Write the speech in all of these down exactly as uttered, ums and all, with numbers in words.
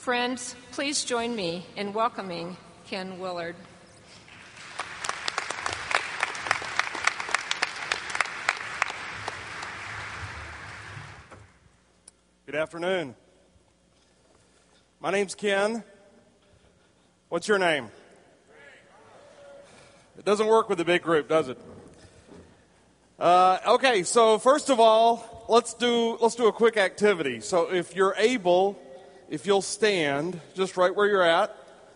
Friends, please join me in welcoming Ken Willard. Good afternoon. My name's Ken. What's your name? It doesn't work with a big group, does it? Uh, okay, so first of all, let's do let's do a quick activity. So if you're able, if you'll stand just right where you're at,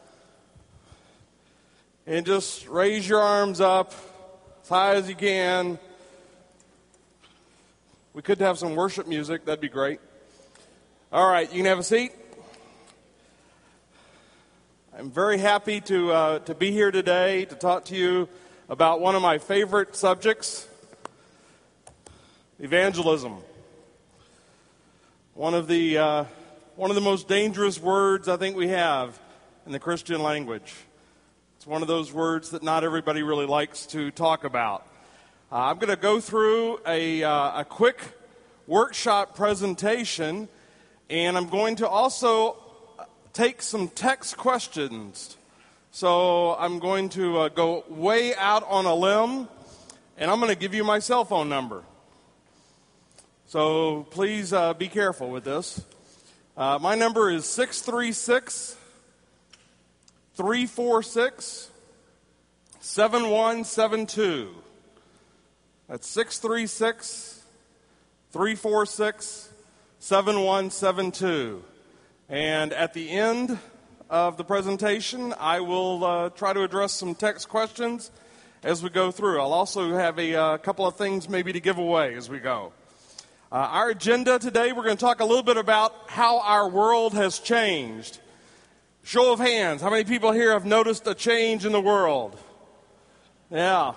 and just raise your arms up as high as you can. We could have some worship music, that'd be great. All right, you can have a seat. I'm very happy to uh, to be here today to talk to you about one of my favorite subjects, evangelism. One of the uh, one of the most dangerous words I think we have in the Christian language. It's one of those words that not everybody really likes to talk about. Uh, I'm going to go through a uh, a quick workshop presentation. And I'm going to also take some text questions. So I'm going to uh, go way out on a limb, and I'm going to give you my cell phone number. So please uh, be careful with this. Uh, my number is six three six, three four six, seven one seven two. That's six three six, three four six, seven one seven two. And at the end of the presentation, I will uh, try to address some text questions as we go through. I'll also have a uh, couple of things maybe to give away as we go. Uh, our agenda today, we're going to talk a little bit about how our world has changed. Show of hands, how many people here have noticed a change in the world? Yeah.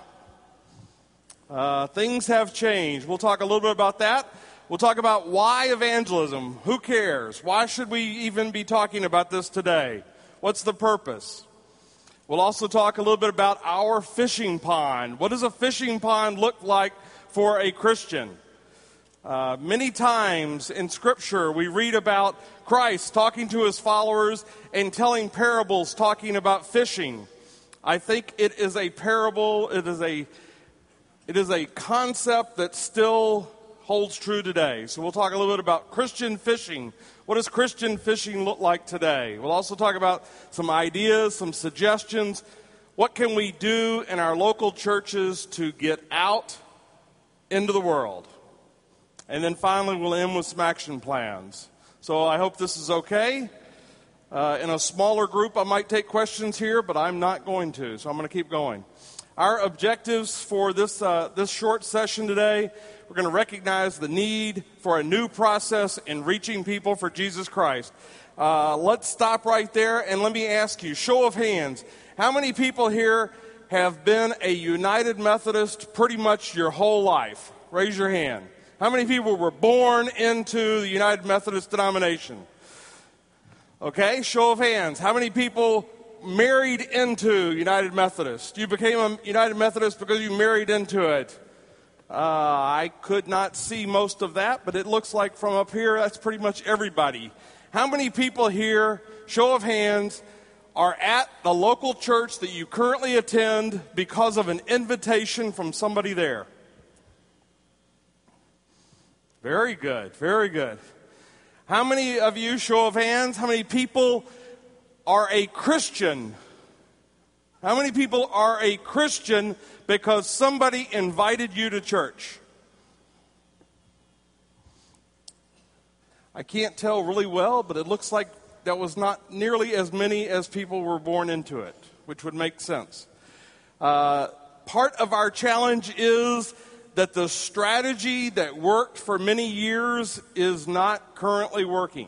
Uh, things have changed. We'll talk a little bit about that. We'll talk about why evangelism. Who cares? Why should we even be talking about this today? What's the purpose? We'll also talk a little bit about our fishing pond. What does a fishing pond look like for a Christian? Uh, many times in Scripture we read about Christ talking to his followers and telling parables talking about fishing. I think it is a parable, it is a, it is a concept that still holds true today. So we'll talk a little bit about Christian fishing. What does Christian fishing look like today? We'll also talk about some ideas, some suggestions. What can we do in our local churches to get out into the world? And then finally, we'll end with some action plans. So I hope this is okay. Uh, in a smaller group, I might take questions here, but I'm not going to, so I'm going to keep going. Our objectives for this uh, this short session today, we're going to recognize the need for a new process in reaching people for Jesus Christ. Uh, let's stop right there and let me ask you, show of hands, how many people here have been a United Methodist pretty much your whole life? Raise your hand. How many people were born into the United Methodist denomination? Okay, show of hands. How many people married into United Methodist? You became a United Methodist because you married into it. Uh, I could not see most of that, but it looks like from up here, that's pretty much everybody. How many people here, show of hands, are at the local church that you currently attend because of an invitation from somebody there? Very good, very good. How many of you, show of hands, how many people are a Christian? How many people are a Christian because somebody invited you to church? I can't tell really well, but it looks like that was not nearly as many as people were born into it, which would make sense. Uh, part of our challenge is that the strategy that worked for many years is not currently working.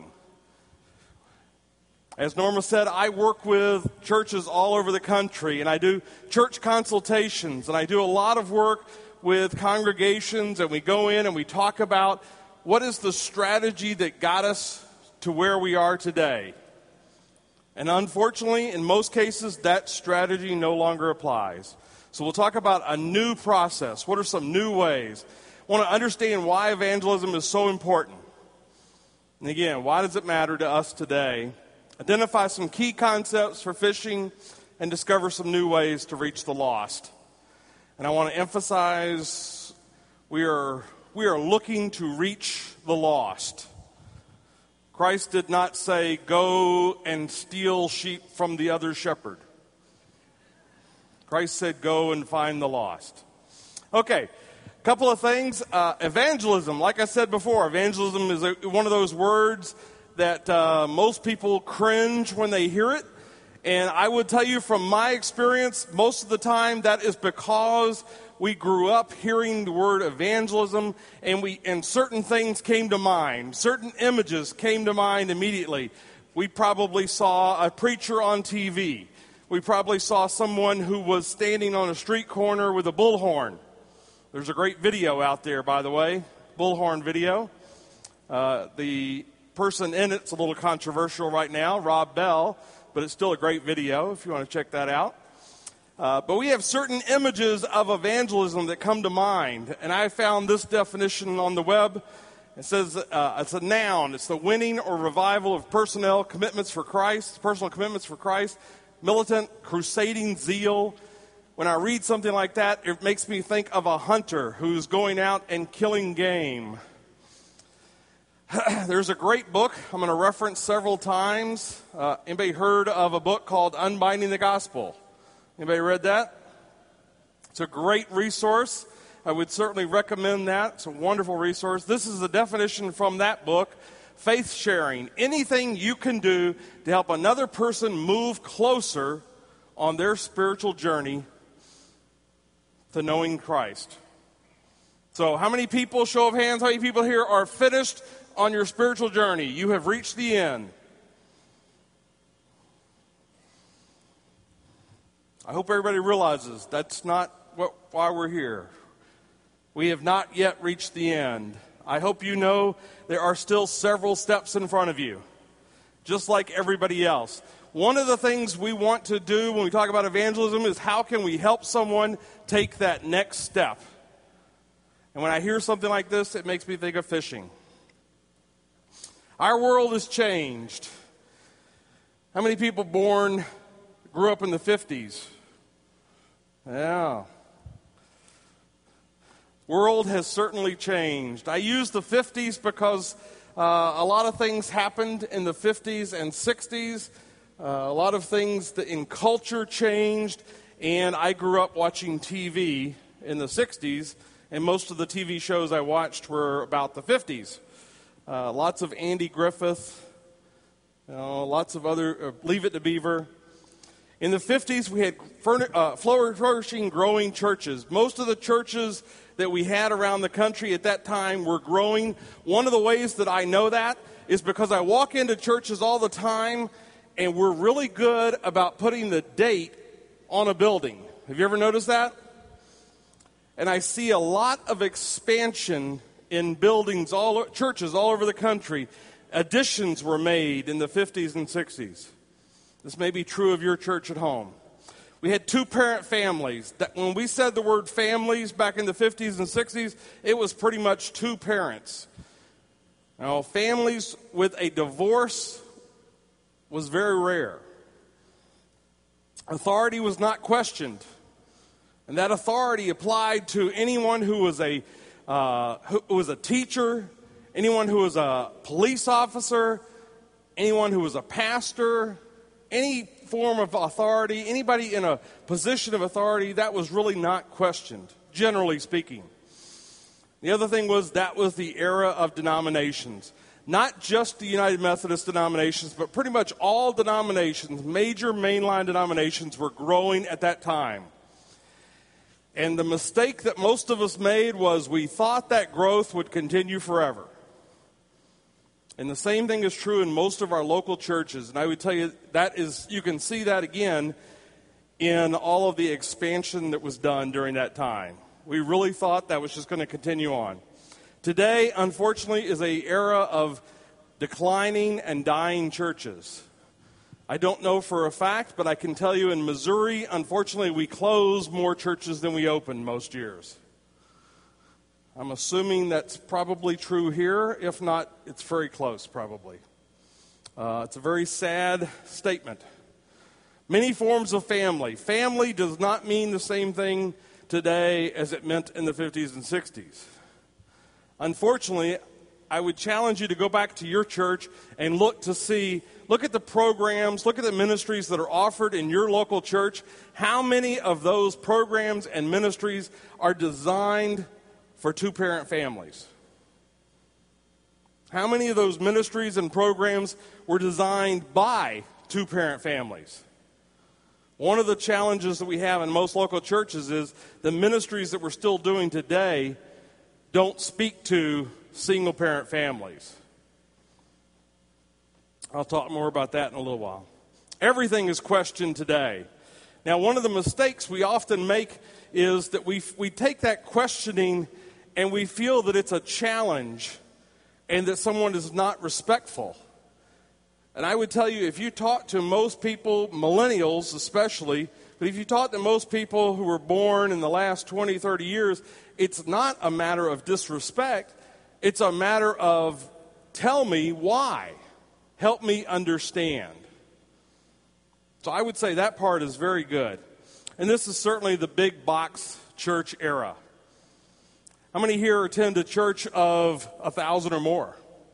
As Norma said, I work with churches all over the country, and I do church consultations, and I do a lot of work with congregations, and we go in and we talk about what is the strategy that got us to where we are today. And unfortunately, in most cases, that strategy no longer applies. So we'll talk about a new process. What are some new ways? I want to understand why evangelism is so important. And again, why does it matter to us today? identify some key concepts for fishing, and discover some new ways to reach the lost. And I want to emphasize we are, we are looking to reach the lost. Christ did not say, go and steal sheep from the other shepherd. Christ said, go and find the lost. Okay, a couple of things. Uh, evangelism, like I said before, evangelism is a, one of those words that uh, most people cringe when they hear it. And I would tell you from my experience, most of the time that is because we grew up hearing the word evangelism, and we and certain things came to mind. Certain images came to mind immediately. We probably saw a preacher on T V. We probably saw someone who was standing on a street corner with a bullhorn. There's a great video out there, by the way, bullhorn video. Uh, the person in it's a little controversial right now, Rob Bell, but it's still a great video if you want to check that out. Uh, but we have certain images of evangelism that come to mind, and I found this definition on the web. It says uh, it's a noun. It's the winning or revival of personnel commitments for Christ, personal commitments for Christ, militant, crusading zeal. When I read something like that, it makes me think of a hunter who's going out and killing game. There's a great book I'm going to reference several times. Uh, anybody heard of a book called Unbinding the Gospel? Anybody read that? It's a great resource. I would certainly recommend that. It's a wonderful resource. This is the definition from that book. Faith sharing. Anything you can do to help another person move closer on their spiritual journey to knowing Christ. So how many people, show of hands, how many people here are finished on your spiritual journey? You have reached the end. I hope everybody realizes that's not what, why we're here. We have not yet reached the end. I hope you know there are still several steps in front of you, just like everybody else. One of the things we want to do when we talk about evangelism is how can we help someone take that next step. And when I hear something like this, it makes me think of fishing. Our world has changed. How many people born, grew up in the fifties? Yeah. World has certainly changed. I use the fifties because uh, a lot of things happened in the fifties and sixties. Uh, a lot of things that in culture changed, and I grew up watching T V in the sixties, and most of the T V shows I watched were about the fifties. Uh, lots of Andy Griffith, you know, lots of other, uh, Leave It to Beaver. In the fifties, we had uh, flourishing, growing churches. Most of the churches that we had around the country at that time were growing. One of the ways that I know that is because I walk into churches all the time, and we're really good about putting the date on a building. Have you ever noticed that? And I see a lot of expansion in buildings, all churches all over the country. Additions were made in the fifties and sixties. This may be true of your church at home. We had two-parent families. That when we said the word families back in the fifties and sixties, it was pretty much two parents. Now, families with a divorce was very rare. Authority was not questioned. And that authority applied to anyone who was a uh, who was a teacher, anyone who was a police officer, anyone who was a pastor, any form of authority, anybody in a position of authority, that was really not questioned, generally speaking. The other thing was that was the era of denominations. Not just the United Methodist denominations, but pretty much all denominations, major mainline denominations, were growing at that time. And the mistake that most of us made was we thought that growth would continue forever. And the same thing is true in most of our local churches. And I would tell you that is, you can see that again in all of the expansion that was done during that time. We really thought that was just going to continue on. Today, unfortunately, is an era of declining and dying churches. I don't know for a fact, but I can tell you in Missouri, unfortunately, we close more churches than we open most years. I'm assuming that's probably true here. If not, it's very close, probably. Uh, it's a very sad statement. Many forms of family. Family does not mean the same thing today as it meant in the fifties and sixties. Unfortunately, I would challenge you to go back to your church and look to see, look at the programs, look at the ministries that are offered in your local church. How many of those programs and ministries are designed for two-parent families? How many of those ministries and programs were designed by two-parent families? One of the challenges that we have in most local churches is the ministries that we're still doing today don't speak to single-parent families. I'll talk more about that in a little while. Everything is questioned today. Now, one of the mistakes we often make is that we we take that questioning and we feel that it's a challenge and that someone is not respectful. And I would tell you, if you talk to most people, millennials especially, but if you talk to most people who were born in the last twenty, thirty years, it's not a matter of disrespect. It's a matter of, tell me why. Help me understand. So I would say that part is very good. And this is certainly the big box church era. How many here attend a church of a thousand or more?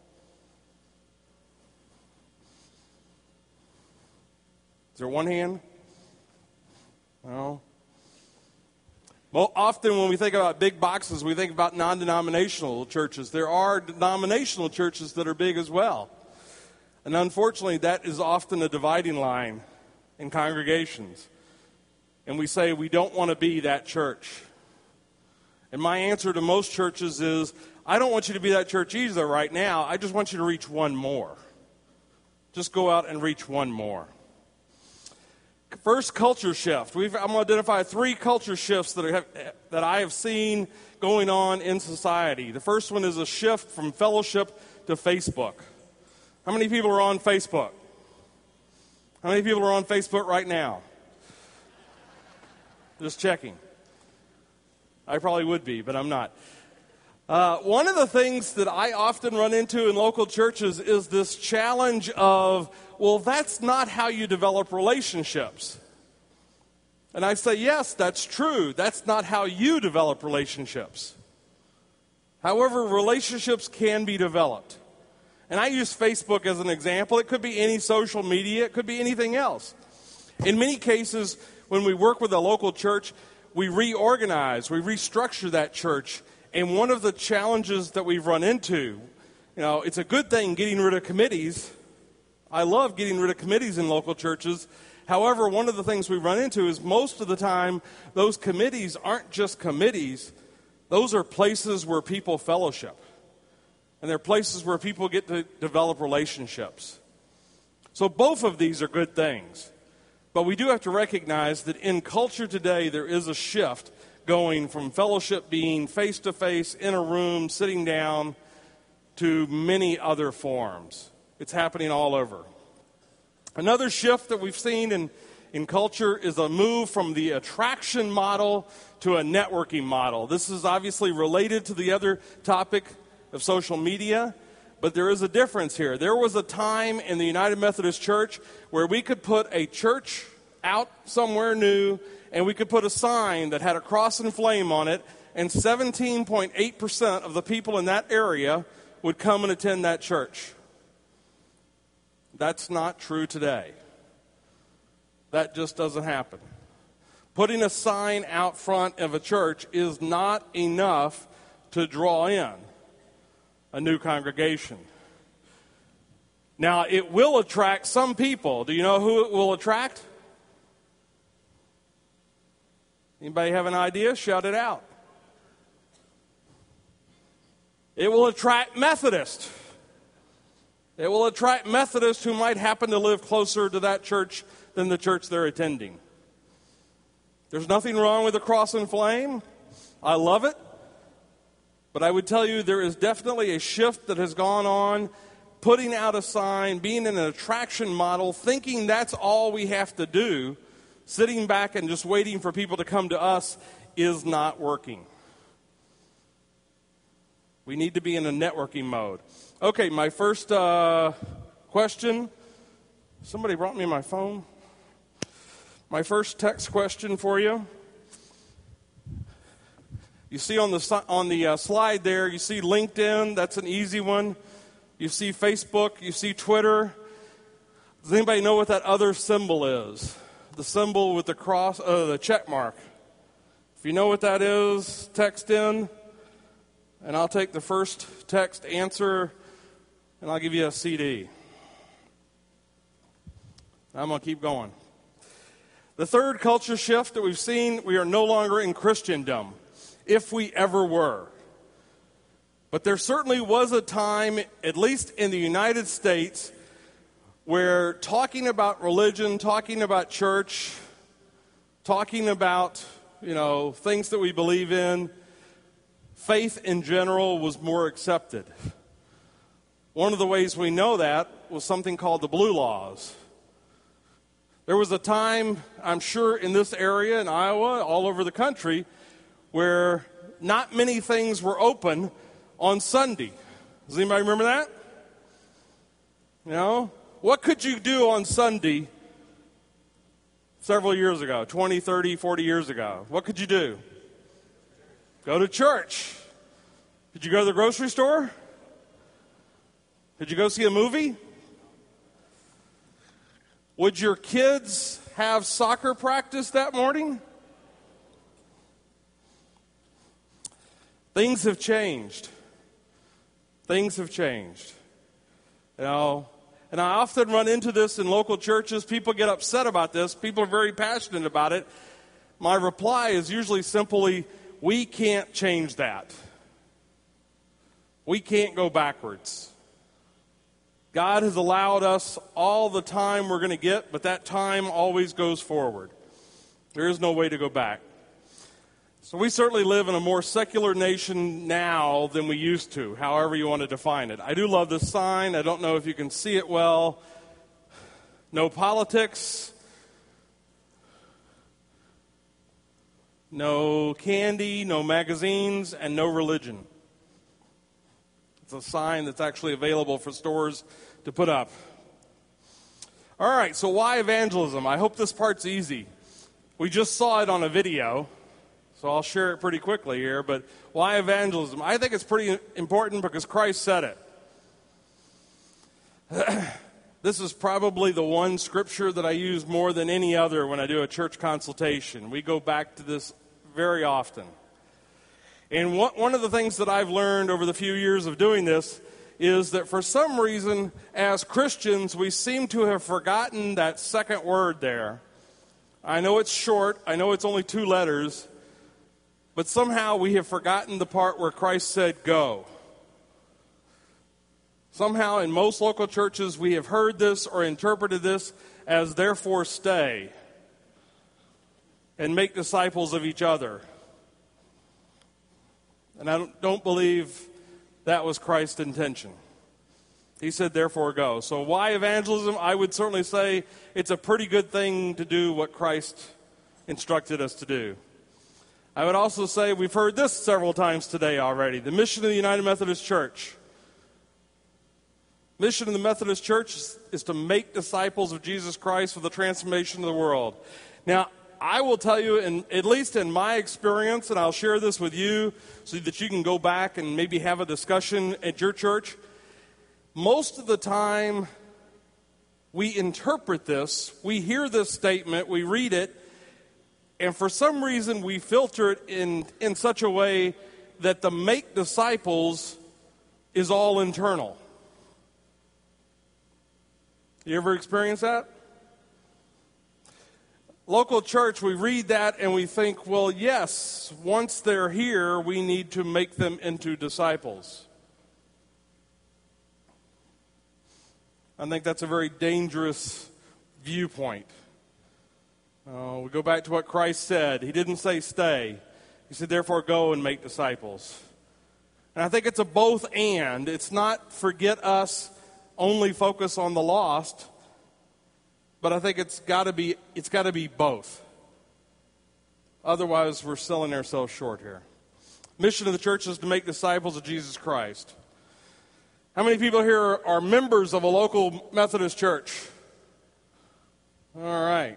Is there one hand? No. Well, often when we think about big boxes, we think about non-denominational churches. There are denominational churches that are big as well. And unfortunately, that is often a dividing line in congregations. And we say we don't want to be that church. And my answer to most churches is, I don't want you to be that church either right now. I just want you to reach one more. Just go out and reach one more. First, culture shift. We've, I'm going to identify three culture shifts that, are, that I have seen going on in society. The first one is a shift from fellowship to Facebook. How many people are on Facebook? How many people are on Facebook right now? Just checking. I probably would be, but I'm not. Uh, one of the things that I often run into in local churches is this challenge of, well, that's not how you develop relationships. And I say, yes, that's true. That's not how you develop relationships. However, relationships can be developed. And I use Facebook as an example. It could be any social media. It could be anything else. In many cases, when we work with a local church, we reorganize, we restructure that church. And one of the challenges that we've run into, you know, it's a good thing getting rid of committees. I love getting rid of committees in local churches. However, one of the things we run into is most of the time, those committees aren't just committees. Those are places where people fellowship. And they're places where people get to develop relationships. So both of these are good things. But we do have to recognize that in culture today, there is a shift going from fellowship being face-to-face, in a room, sitting down, to many other forms. It's happening all over. Another shift that we've seen in, in culture is a move from the attraction model to a networking model. This is obviously related to the other topic of social media, but there is a difference here. There was a time in the United Methodist Church where we could put a church out somewhere new, and we could put a sign that had a cross and flame on it, and seventeen point eight percent of the people in that area would come and attend that church. That's not true today. That just doesn't happen. Putting a sign out front of a church is not enough to draw in a new congregation. Now, it will attract some people. Do you know who it will attract? Anybody have an idea? Shout it out. It will attract Methodists. It will attract Methodists who might happen to live closer to that church than the church they're attending. There's nothing wrong with the cross and flame. I love it. But I would tell you there is definitely a shift that has gone on, putting out a sign, being in an attraction model, thinking that's all we have to do, sitting back and just waiting for people to come to us is not working. We need to be in a networking mode. Okay, my first uh, question. Somebody brought me my phone. My first text question for you. You see on the on the uh, slide there, you see LinkedIn. That's an easy one. You see Facebook. You see Twitter. Does anybody know what that other symbol is? The symbol with the cross, uh, the check mark. If you know what that is, text in, and I'll take the first text answer, and I'll give you a C D. I'm going to keep going. The third culture shift that we've seen, we are no longer in Christendom, if we ever were. But there certainly was a time, at least in the United States, where talking about religion, talking about church, talking about, you know, things that we believe in, faith in general was more accepted. One of the ways we know that was something called the Blue Laws. There was a time, I'm sure, in this area, in Iowa, all over the country, where not many things were open on Sunday. Does anybody remember that? You know? What could you do on Sunday several years ago, twenty, thirty, forty years ago? What could you do? Go to church. Did you go to the grocery store? Did you go see a movie? Would your kids have soccer practice that morning? Things have changed. Things have changed. You know, and I often run into this in local churches. People get upset about this. People are very passionate about it. My reply is usually simply, we can't change that. We can't go backwards. God has allowed us all the time we're going to get, but that time always goes forward. There is no way to go back. So we certainly live in a more secular nation now than we used to, however you want to define it. I do love this sign. I don't know if you can see it well. No politics. No candy, no magazines, and no religion. It's a sign that's actually available for stores to put up. All right, so why evangelism? I hope this part's easy. We just saw it on a video, so I'll share it pretty quickly here. But why evangelism? I think it's pretty important because Christ said it. This is probably the one scripture that I use more than any other when I do a church consultation. We go back to this very often. And one of the things that I've learned over the few years of doing this is that for some reason, as Christians, we seem to have forgotten that second word there. I know it's short. I know it's only two letters. But somehow we have forgotten the part where Christ said, go. Somehow in most local churches, we have heard this or interpreted this as therefore stay and make disciples of each other. And I don't, don't believe that was Christ's intention. He said, therefore, go. So why evangelism? I would certainly say it's a pretty good thing to do what Christ instructed us to do. I would also say we've heard this several times today already. The mission of the United Methodist Church. Mission of the Methodist Church is, is to make disciples of Jesus Christ for the transformation of the world. Now, I will tell you, in, at least in my experience, and I'll share this with you so that you can go back and maybe have a discussion at your church. Most of the time, we interpret this, we hear this statement, we read it, and for some reason we filter it in, in such a way that the make disciples is all internal. You ever experience that? Local church, we read that and we think, well, yes, once they're here, we need to make them into disciples. I think that's a very dangerous viewpoint. Uh, we go back to what Christ said. He didn't say stay. He said, therefore, go and make disciples. And I think it's a both and. It's not forget us, only focus on the lost. But I think it's got to be it's got to be both. Otherwise, we're selling ourselves short here. Mission of the church is to make disciples of Jesus Christ. How many people here are members of a local Methodist church? All right.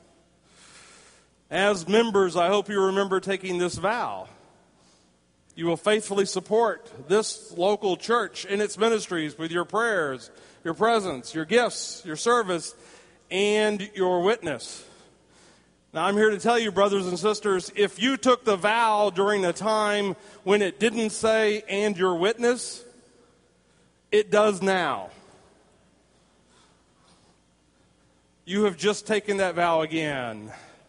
As members, I hope you remember taking this vow. You will faithfully support this local church in its ministries with your prayers, your presence, your gifts, your service, and your witness. Now, I'm here to tell you, brothers and sisters, if you took the vow during a time when it didn't say, and your witness, it does now. You have just taken that vow again.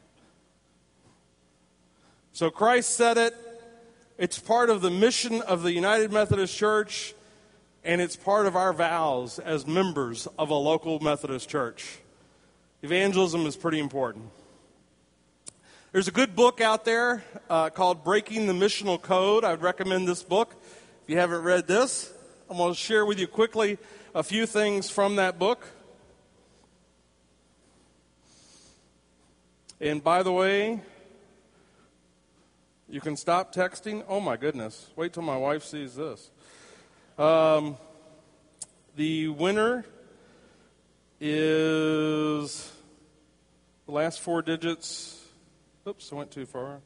So Christ said it. It's part of the mission of the United Methodist Church, and it's part of our vows as members of a local Methodist church. Evangelism is pretty important. There's a good book out there uh, called Breaking the Missional Code. I would recommend this book. If you haven't read this, I'm going to share with you quickly a few things from that book. And by the way, you can stop texting. Oh, my goodness. Wait till my wife sees this. Um, the winner is the last four digits. Oops, I went too far.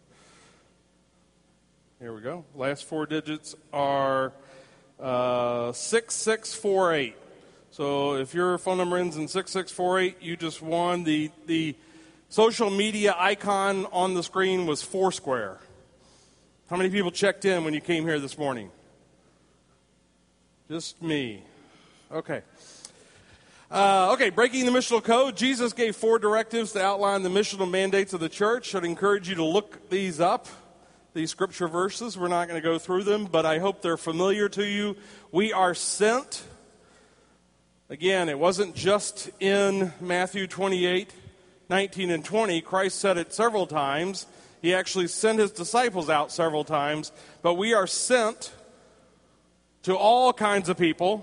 Here we go. Last four digits are uh, six six four eight. So if your phone number ends in six six four eight, you just won. The, the social media icon on the screen was Foursquare. How many people checked in when you came here this morning? Just me. Okay. Uh, okay, breaking the missional code. Jesus gave four directives to outline the missional mandates of the church. I'd encourage you to look these up, these scripture verses. We're not going to go through them, but I hope they're familiar to you. We are sent. Again, it wasn't just in Matthew twenty-eight, nineteen, and twenty. Christ said it several times. He actually sent his disciples out several times. But we are sent to all kinds of people,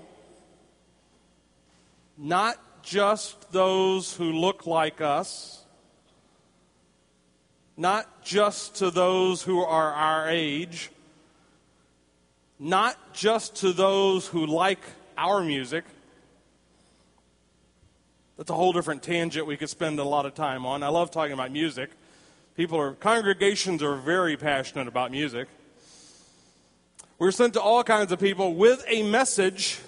not just those who look like us, not just to those who are our age, not just to those who like our music. That's a whole different tangent we could spend a lot of time on. I love talking about music. People are, congregations are very passionate about music. We're sent to all kinds of people with a message,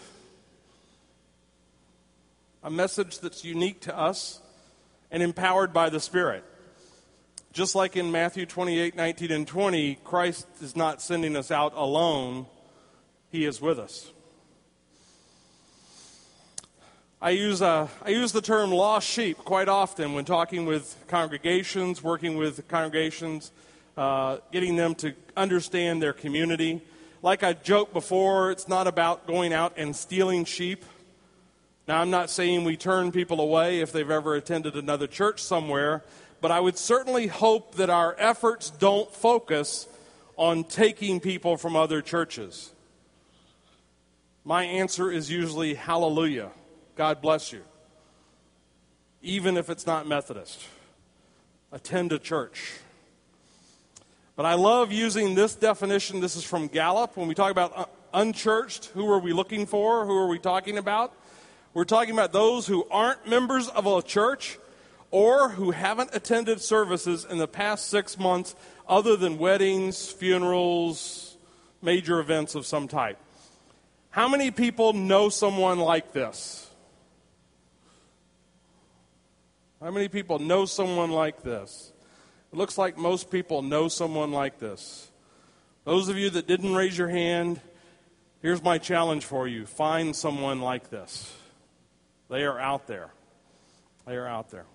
a message that's unique to us and empowered by the Spirit. Just like in Matthew twenty-eight, nineteen, and twenty, Christ is not sending us out alone. He is with us. I use, uh, I use the term lost sheep quite often when talking with congregations, working with congregations, uh, getting them to understand their community. Like I joked before, it's not about going out and stealing sheep. Now, I'm not saying we turn people away if they've ever attended another church somewhere, but I would certainly hope that our efforts don't focus on taking people from other churches. My answer is usually hallelujah. God bless you. Even if it's not Methodist. Attend a church. But I love using this definition. This is from Gallup. When we talk about unchurched, who are we looking for? Who are we talking about? We're talking about those who aren't members of a church or who haven't attended services in the past six months other than weddings, funerals, major events of some type. How many people know someone like this? How many people know someone like this? It looks like most people know someone like this. Those of you that didn't raise your hand, here's my challenge for you. Find someone like this. They are out there. They are out there.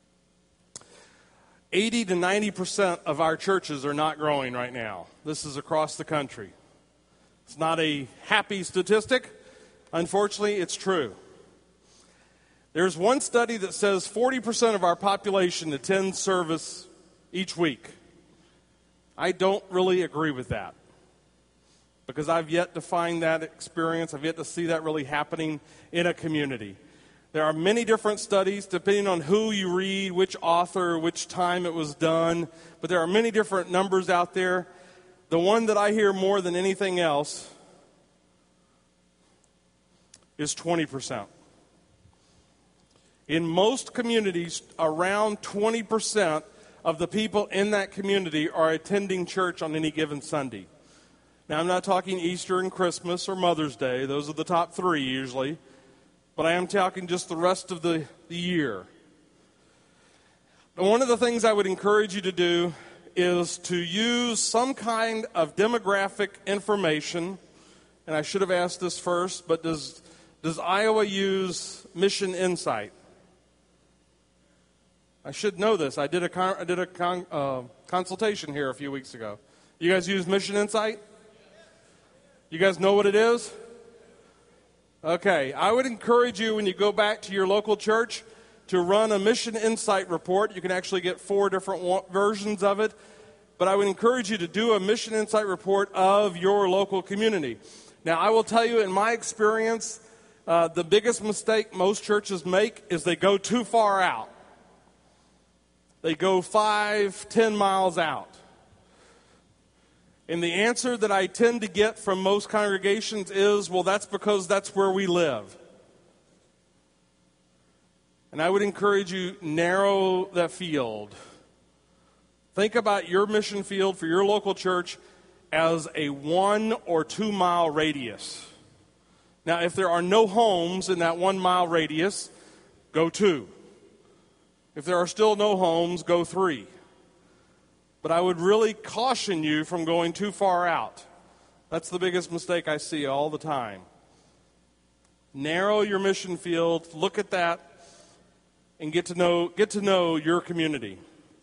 eighty to ninety percent of our churches are not growing right now. This is across the country. It's not a happy statistic. Unfortunately, it's true. There's one study that says forty percent of our population attends service each week. I don't really agree with that because I've yet to find that experience. I've yet to see that really happening in a community. There are many different studies, depending on who you read, which author, which time it was done, but there are many different numbers out there. The one that I hear more than anything else is twenty percent. In most communities, around twenty percent of the people in that community are attending church on any given Sunday. Now, I'm not talking Easter and Christmas or Mother's Day. Those are the top three usually. But I am talking just the rest of the, the year. And one of the things I would encourage you to do is to use some kind of demographic information. And I should have asked this first, but does, does Iowa use Mission Insight? I should know this. I did a, con- I did a con- uh, consultation here a few weeks ago. You guys use Mission Insight? You guys know what it is? Okay. I would encourage you when you go back to your local church to run a Mission Insight report. You can actually get four different wa- versions of it. But I would encourage you to do a Mission Insight report of your local community. Now, I will tell you, in my experience, uh, the biggest mistake most churches make is they go too far out. They go five, ten miles out. And the answer that I tend to get from most congregations is, well, that's because that's where we live. And I would encourage you, narrow that field. Think about your mission field for your local church as a one or two mile radius. Now, if there are no homes in that one mile radius, go two. If there are still no homes, go three. But I would really caution you from going too far out. That's the biggest mistake I see all the time. Narrow your mission field, look at that, and get to know, get to know your community.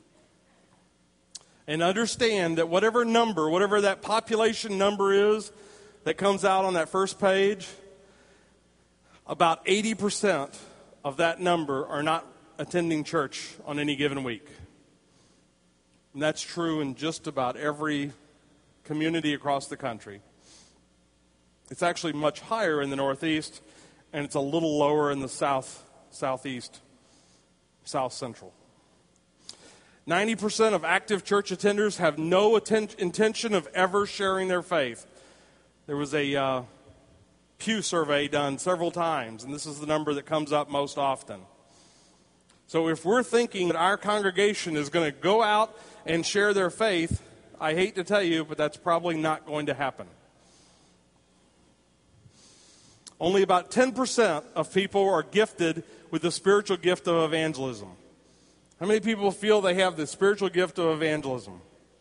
And understand that whatever number, whatever that population number is that comes out on that first page, about eighty percent of that number are not attending church on any given week. And that's true in just about every community across the country. It's actually much higher in the Northeast, and it's a little lower in the South, Southeast, South Central. ninety percent of active church attenders have no atten- intention of ever sharing their faith. There was a uh, Pew survey done several times, and this is the number that comes up most often. So if we're thinking that our congregation is going to go out and share their faith, I hate to tell you, but that's probably not going to happen. Only about ten percent of people are gifted with the spiritual gift of evangelism. How many people feel they have the spiritual gift of evangelism?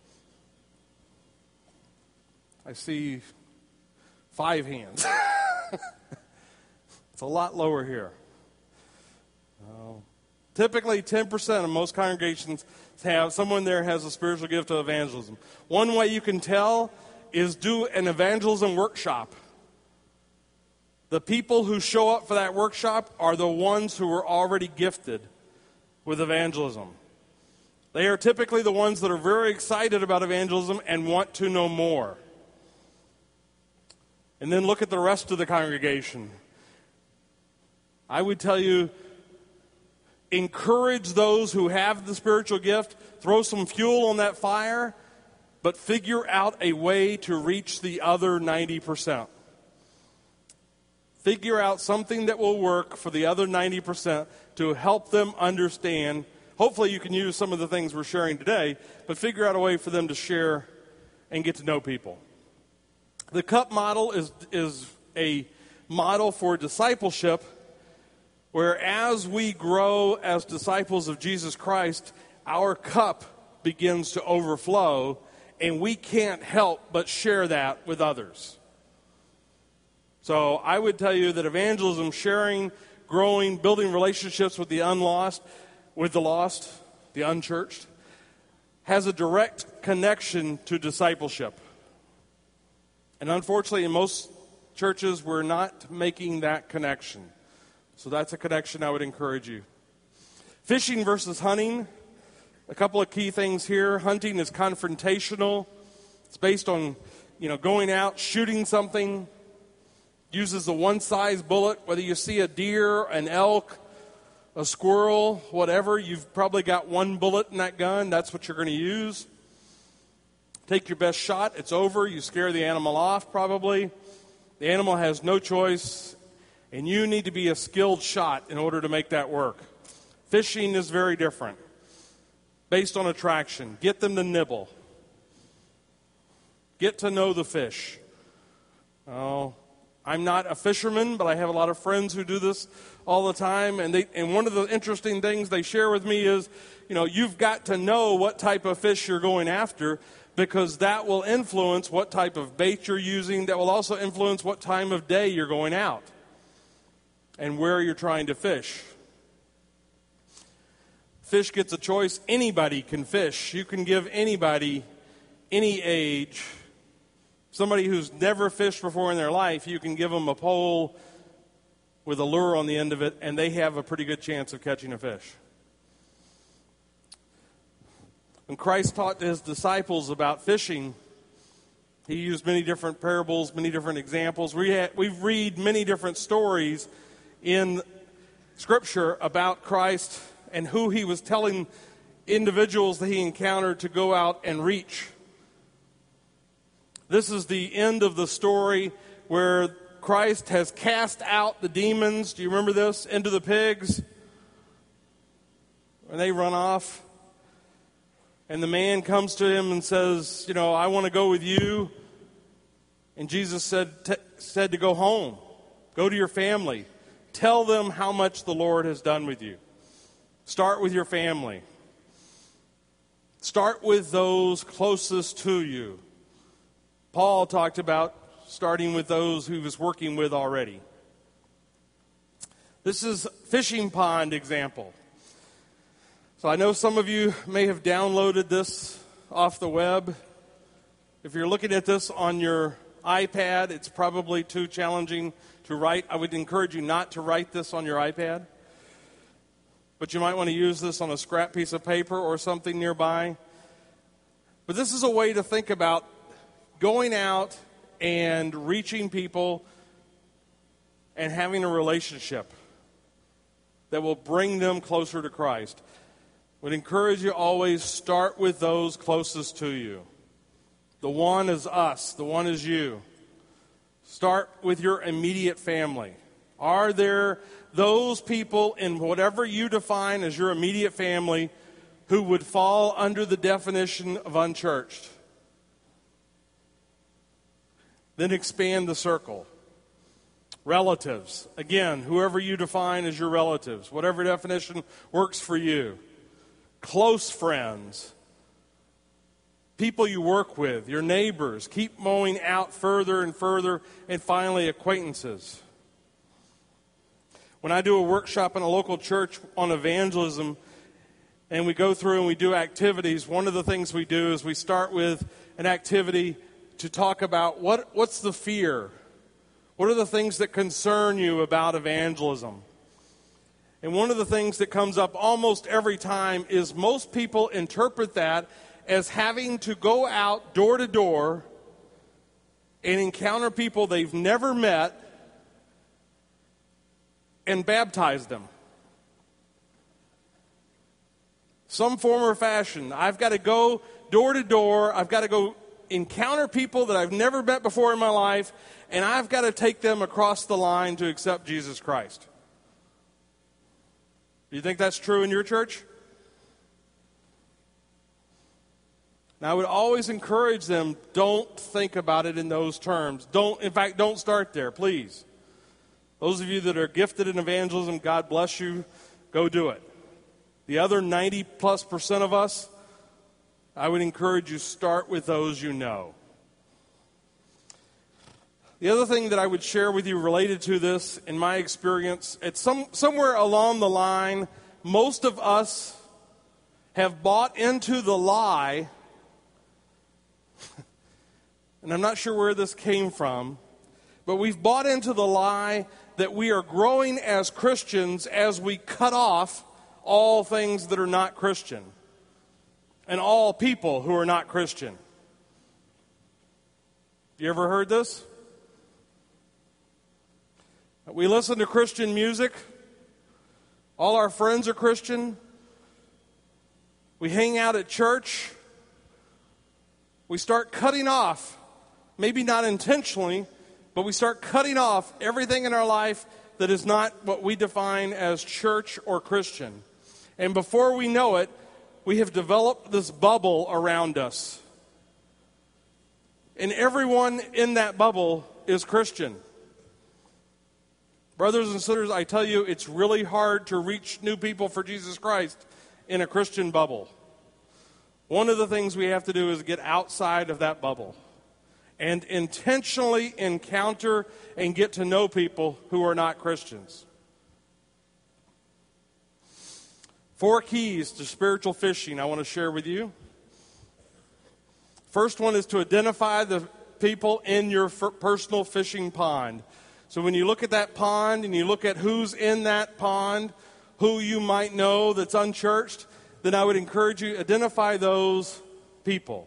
I see five hands. It's a lot lower here. Oh. Typically, ten percent of most congregations have someone there has a spiritual gift of evangelism. One way you can tell is do an evangelism workshop. The people who show up for that workshop are the ones who are already gifted with evangelism. They are typically the ones that are very excited about evangelism and want to know more. And then look at the rest of the congregation. I would tell you, encourage those who have the spiritual gift, throw some fuel on that fire, but figure out a way to reach the other ninety percent. Figure out something that will work for the other ninety percent to help them understand. Hopefully you can use some of the things we're sharing today, but figure out a way for them to share and get to know people. The cup model is, is a model for discipleship, where as we grow as disciples of Jesus Christ, our cup begins to overflow, and we can't help but share that with others. So I would tell you that evangelism, sharing, growing, building relationships with the unlost, with the lost, the unchurched, has a direct connection to discipleship. And unfortunately, in most churches, we're not making that connection. So that's a connection I would encourage you. Fishing versus hunting. A couple of key things here. Hunting is confrontational. It's based on, you know, going out, shooting something. Uses a one-size bullet. Whether you see a deer, an elk, a squirrel, whatever, you've probably got one bullet in that gun. That's what you're going to use. Take your best shot. It's over. You scare the animal off, probably. The animal has no choice. And you need to be a skilled shot in order to make that work. Fishing is very different. Based on attraction. Get them to nibble. Get to know the fish. Oh, I'm not a fisherman, but I have a lot of friends who do this all the time. And they, and one of the interesting things they share with me is, you know, you've got to know what type of fish you're going after, because that will influence what type of bait you're using. That will also influence what time of day you're going out and where you're trying to fish. Fish gets a choice. Anybody can fish. You can give anybody, any age, somebody who's never fished before in their life, you can give them a pole with a lure on the end of it, and they have a pretty good chance of catching a fish. When Christ taught his disciples about fishing, he used many different parables, many different examples. We ha- we read many different stories in Scripture about Christ and who he was telling individuals that he encountered to go out and reach. This is the end of the story where Christ has cast out the demons. Do you remember this? Into the pigs. And they run off. And the man comes to him and says, you know, I want to go with you. And Jesus said, t- said to go home. Go to your family. Tell them how much the Lord has done with you. Start with your family. Start with those closest to you. Paul talked about starting with those he was working with already. This is fishing pond example. So I know some of you may have downloaded this off the web. If you're looking at this on your iPad, it's probably too challenging to write. I would encourage you not to write this on your iPad. But you might want to use this on a scrap piece of paper or something nearby. But this is a way to think about going out and reaching people and having a relationship that will bring them closer to Christ. Would encourage you always start with those closest to you. The one is us. The one is you. Start with your immediate family. Are there those people in whatever you define as your immediate family who would fall under the definition of unchurched? Then expand the circle. Relatives. Again, whoever you define as your relatives. Whatever definition works for you. Close friends. People you work with. Your neighbors. Keep mowing out further and further. And finally, acquaintances. When I do a workshop in a local church on evangelism, and we go through and we do activities, one of the things we do is we start with an activity to talk about what, what's the fear? What are the things that concern you about evangelism? And one of the things that comes up almost every time is most people interpret that as having to go out door to door and encounter people they've never met and baptize them. Some form or fashion. I've got to go door to door. I've got to go encounter people that I've never met before in my life, and I've got to take them across the line to accept Jesus Christ. Do you think that's true in your church? Now, I would always encourage them, don't think about it in those terms. Don't, in fact, don't start there, please. Those of you that are gifted in evangelism, God bless you. Go do it. The other ninety plus percent of us, I would encourage you, start with those you know. The other thing that I would share with you related to this, in my experience, it's some, somewhere along the line, most of us have bought into the lie, and I'm not sure where this came from, but we've bought into the lie that we are growing as Christians as we cut off all things that are not Christian and all people who are not Christian. You ever heard this? We listen to Christian music. All our friends are Christian. We hang out at church. We start cutting off, maybe not intentionally, but we start cutting off everything in our life that is not what we define as church or Christian. And before we know it, we have developed this bubble around us. And everyone in that bubble is Christian. Brothers and sisters, I tell you, it's really hard to reach new people for Jesus Christ in a Christian bubble. One of the things we have to do is get outside of that bubble and intentionally encounter and get to know people who are not Christians. Four keys to spiritual fishing I want to share with you. First one is to identify the people in your personal fishing pond. So when you look at that pond and you look at who's in that pond, who you might know that's unchurched, then I would encourage you to identify those people.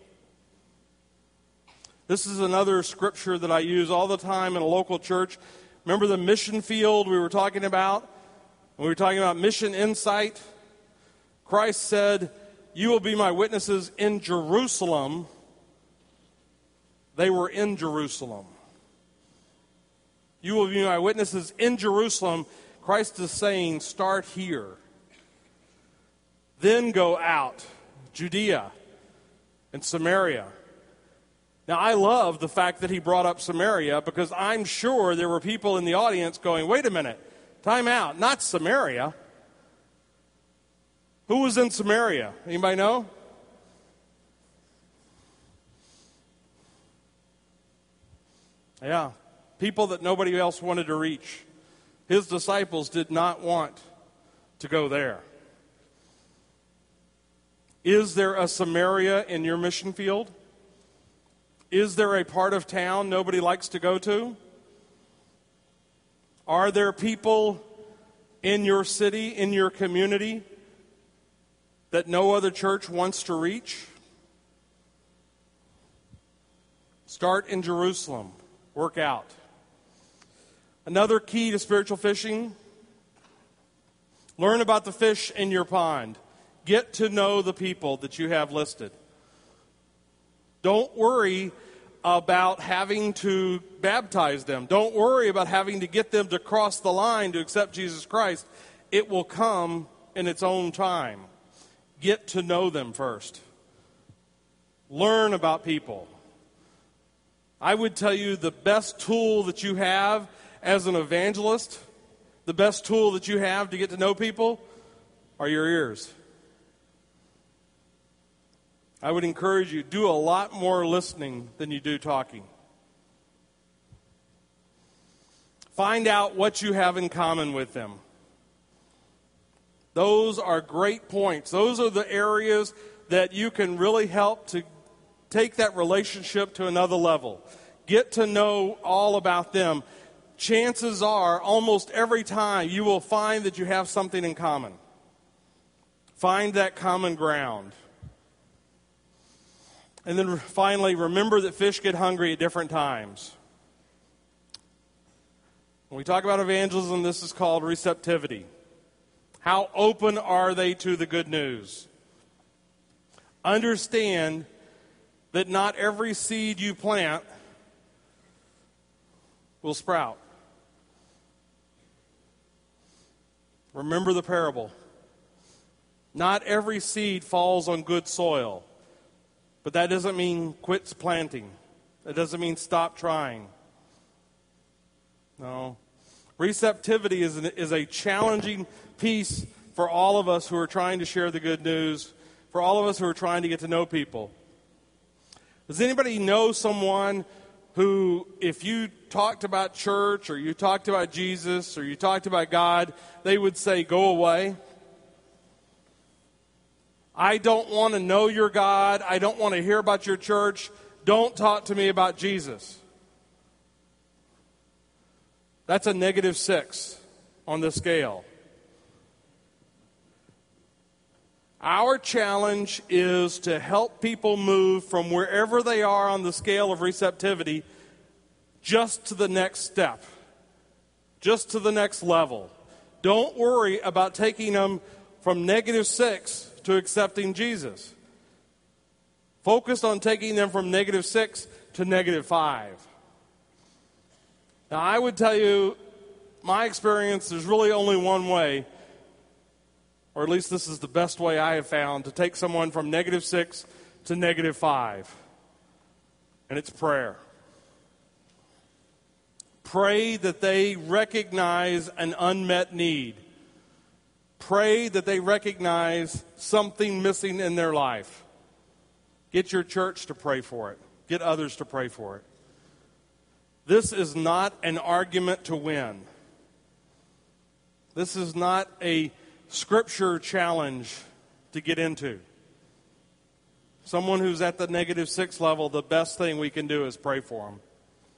This is another scripture that I use all the time in a local church. Remember the mission field we were talking about? When we were talking about mission insight, Christ said, "You will be my witnesses in Jerusalem." They were in Jerusalem. You will be my witnesses in Jerusalem. Christ is saying, start here. Then go out, Judea and Samaria. Now, I love the fact that he brought up Samaria because I'm sure there were people in the audience going, wait a minute, time out, not Samaria. Who was in Samaria? Anybody know? Yeah, people that nobody else wanted to reach. His disciples did not want to go there. Is there a Samaria in your mission field? Is there a part of town nobody likes to go to? Are there people in your city, in your community, that no other church wants to reach? Start in Jerusalem. Work out. Another key to spiritual fishing, learn about the fish in your pond. Get to know the people that you have listed. Don't worry about having to baptize them. Don't worry about having to get them to cross the line to accept Jesus Christ. It will come in its own time. Get to know them first. Learn about people. I would tell you the best tool that you have as an evangelist, the best tool that you have to get to know people are your ears. I would encourage you, do a lot more listening than you do talking. Find out what you have in common with them. Those are great points. Those are the areas that you can really help to take that relationship to another level. Get to know all about them. Chances are, almost every time, you will find that you have something in common. Find that common ground. And then finally, remember that fish get hungry at different times. When we talk about evangelism, this is called receptivity. How open are they to the good news? Understand that not every seed you plant will sprout. Remember the parable. Not every seed falls on good soil. But that doesn't mean quit planting. That doesn't mean stop trying. No. Receptivity is, an, is a challenging piece for all of us who are trying to share the good news, for all of us who are trying to get to know people. Does anybody know someone who, if you talked about church or you talked about Jesus or you talked about God, they would say, go away? I don't want to know your God. I don't want to hear about your church. Don't talk to me about Jesus. That's a negative six on the scale. Our challenge is to help people move from wherever they are on the scale of receptivity just to the next step, just to the next level. Don't worry about taking them from negative six to accepting Jesus. Focus on taking them from negative six to negative five. Now, I would tell you, my experience, there's really only one way, or at least this is the best way I have found, to take someone from negative six to negative five. And it's prayer. Pray that they recognize an unmet need. Pray that they recognize something missing in their life. Get your church to pray for it. Get others to pray for it. This is not an argument to win. This is not a scripture challenge to get into. Someone who's at the negative six level, the best thing we can do is pray for them.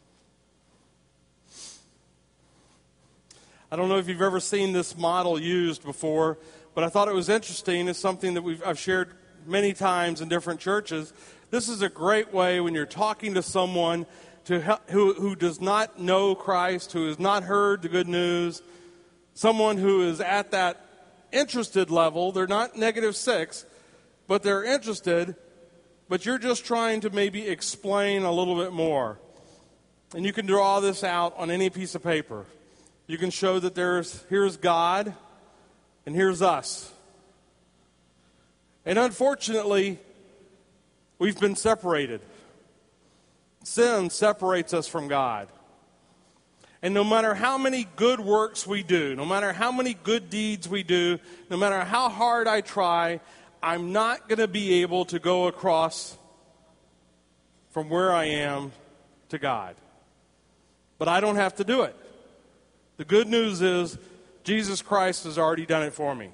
I don't know if you've ever seen this model used before, but I thought it was interesting. It's something that we've, I've shared many times in different churches. This is a great way when you're talking to someone to help, who, who does not know Christ, who has not heard the good news, someone who is at that interested level. They're not negative six, but they're interested, but you're just trying to maybe explain a little bit more. And you can draw this out on any piece of paper. You can show that there's here's God and here's us. And unfortunately, we've been separated. Sin separates us from God. And no matter how many good works we do, no matter how many good deeds we do, no matter how hard I try, I'm not going to be able to go across from where I am to God. But I don't have to do it. The good news is Jesus Christ has already done it for me.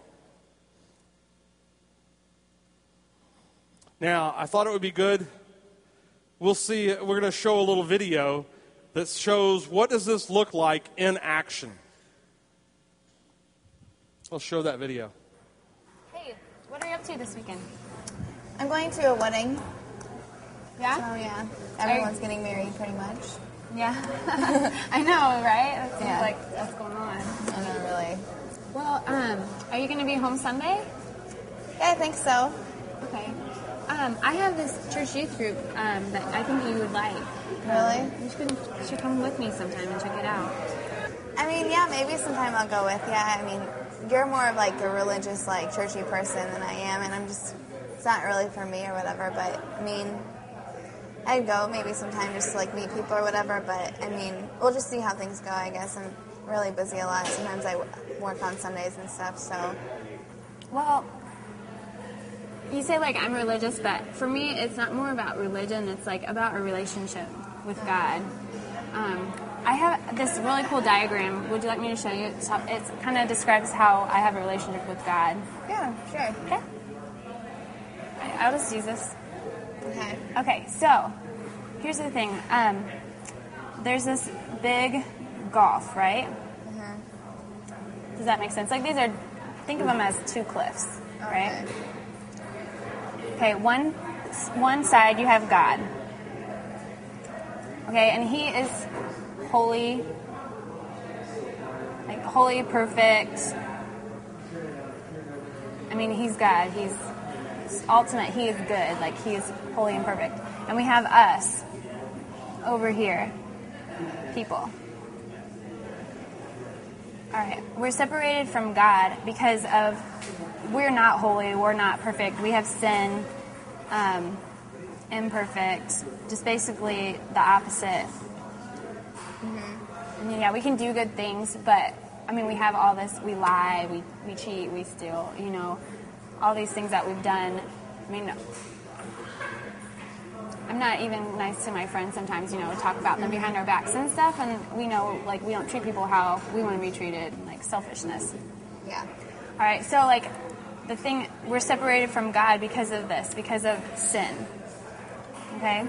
Now, I thought it would be good. We'll see, we're going to show a little video that shows what does this look like in action. I'll show that video. Hey, what are you up to this weekend? I'm going to a wedding. Yeah? So, yeah. Everyone's getting married pretty much. Yeah. I know, right? That seems Yeah. like what's going on. I know, really. Well, um, are you going to be home Sunday? Yeah, I think so. Okay. Um, I have this church youth group um, that I think you would like. Really? Um, you should, you should come with me sometime and check it out. I mean, yeah, maybe sometime I'll go with you. I mean, you're more of like a religious, like, churchy person than I am, and I'm just, it's not really for me or whatever, but, I mean, I'd go maybe sometime just to, like, meet people or whatever, but, I mean, we'll just see how things go, I guess. I'm really busy a lot. Sometimes I work on Sundays and stuff, so. Well, you say, like, I'm religious, but for me, it's not more about religion. It's, like, about a relationship with God. Um, I have this really cool diagram. Would you like me to show you? It kind of describes how I have a relationship with God. Yeah, sure. Okay. I'll just use this. Okay. Okay, so here's the thing. Um, there's this big gulf, right? Uh-huh. Does that make sense? Like these are, think of them as two cliffs, right? Okay, one one side you have God. Okay, and He is holy, like holy, perfect. I mean, He's God. He's ultimate. He is good. Like He is holy and perfect. And we have us over here, people. All right, we're separated from God because of we're not holy, we're not perfect, we have sin, um, imperfect, just basically the opposite. Mm-hmm. And yeah, we can do good things, but I mean, we have all this. We lie, we we cheat, we steal. You know, all these things that we've done. I mean, I'm not even nice to my friends sometimes, you know, talk about them behind our backs and stuff, and we know, like, we don't treat people how we want to be treated, like selfishness. Yeah. All right, so, like, the thing, we're separated from God because of this, because of sin. Okay?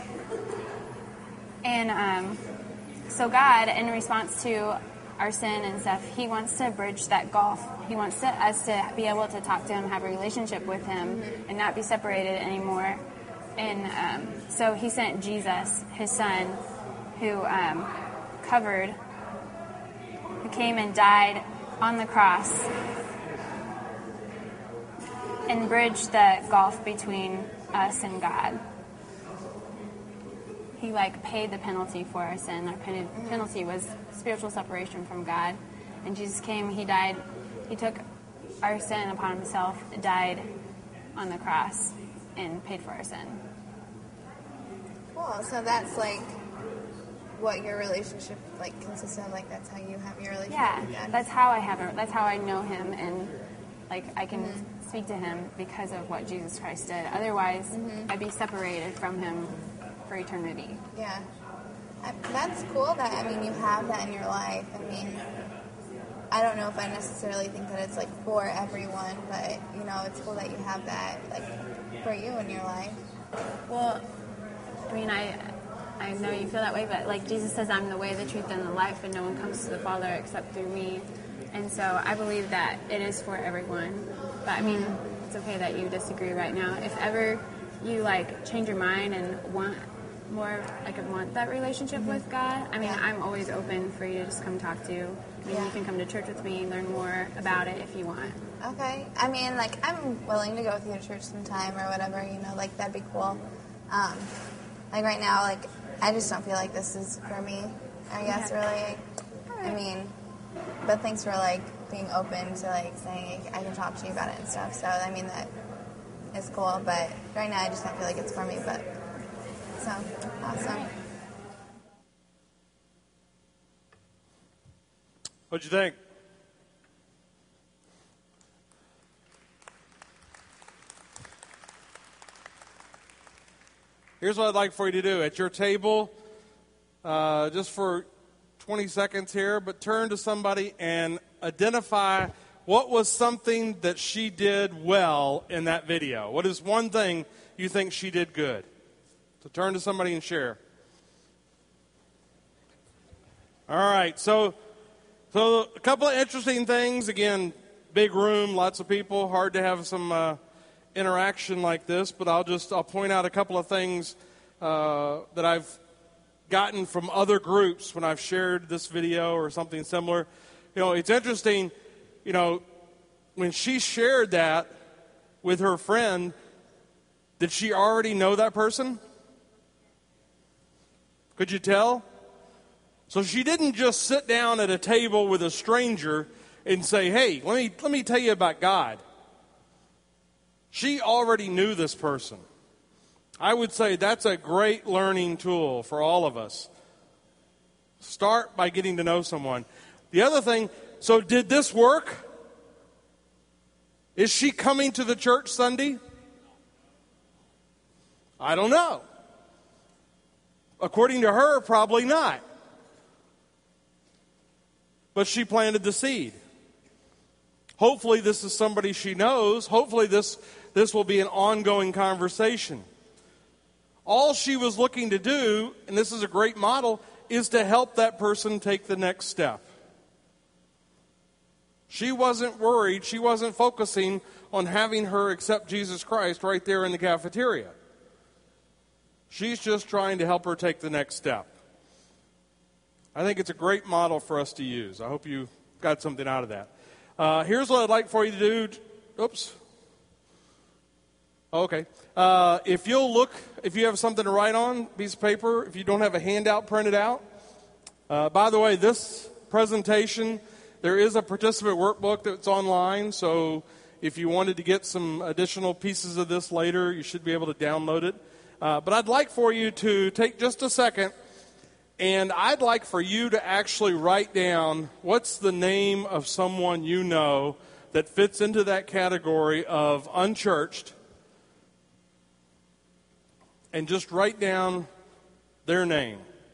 And um, so God, in response to our sin and stuff, He wants to bridge that gulf. He wants to, us to be able to talk to Him, have a relationship with Him, and not be separated anymore. And um, so He sent Jesus, His Son, who um, covered, who came and died on the cross and bridged the gulf between us and God. He he like paid the penalty for our sin. Our pen- penalty was spiritual separation from God. And Jesus came, he died, he took our sin upon himself, died on the cross, and paid for our sin. Cool. So that's like what your relationship like consists of. Like that's how you have your relationship Yeah, with God. that's how I have it. That's how I know him, and like I can Mm-hmm. speak to him because of what Jesus Christ did. Otherwise, Mm-hmm. I'd be separated from him for eternity. Yeah. I, that's cool that, I mean, you have that in your life. I mean, I don't know if I necessarily think that it's, like, for everyone, but, you know, it's cool that you have that, like, for you in your life. Well, I mean, I I know you feel that way, but like Jesus says, I'm the way, the truth, and the life, and no one comes to the Father except through me. And so I believe that it is for everyone. But I mean, it's okay that you disagree right now. If ever you like change your mind and want more, like want that relationship Mm-hmm. with God, I mean, Yeah. I'm always open for you to just come talk to. I mean, Yeah. you can come to church with me, learn more about it if you want. Okay. I mean, like, I'm willing to go with you to church sometime or whatever, you know, like, that'd be cool. Um, like, right now, like, I just don't feel like this is for me, I guess, Okay. really. I mean, but thanks for, like, being open to, like, saying I can talk to you about it and stuff. So, I mean, that is cool. But right now, I just don't feel like it's for me. But, so, awesome. What'd you think? Here's what I'd like for you to do. At your table, uh, just for twenty seconds here, but turn to somebody and identify what was something that she did well in that video. What is one thing you think she did good? So turn to somebody and share. All right, so so a couple of interesting things. Again, big room, lots of people, hard to have some uh, interaction like this, but I'll just I'll point out a couple of things uh, that I've gotten from other groups when I've shared this video or something similar. You know, it's interesting, you know, when she shared that with her friend, did she already know that person? Could you tell? So she didn't just sit down at a table with a stranger and say, hey, let me let me tell you about God. She already knew this person. I would say that's a great learning tool for all of us. Start by getting to know someone. The other thing, so did this work? Is she coming to the church Sunday? I don't know. According to her, probably not. But she planted the seed. Hopefully this is somebody she knows. Hopefully this, this will be an ongoing conversation. All she was looking to do, and this is a great model, is to help that person take the next step. She wasn't worried. She wasn't focusing on having her accept Jesus Christ right there in the cafeteria. She's just trying to help her take the next step. I think it's a great model for us to use. I hope you got something out of that. Uh, here's what I'd like for you to do. Oops. Okay. Uh, if you'll look, if you have something to write on, piece of paper, if you don't have a handout printed out. Uh, by the way, this presentation, there is a participant workbook that's online, so if you wanted to get some additional pieces of this later, you should be able to download it. Uh, but I'd like for you to take just a second, and I'd like for you to actually write down what's the name of someone you know that fits into that category of unchurched, and just write down their name.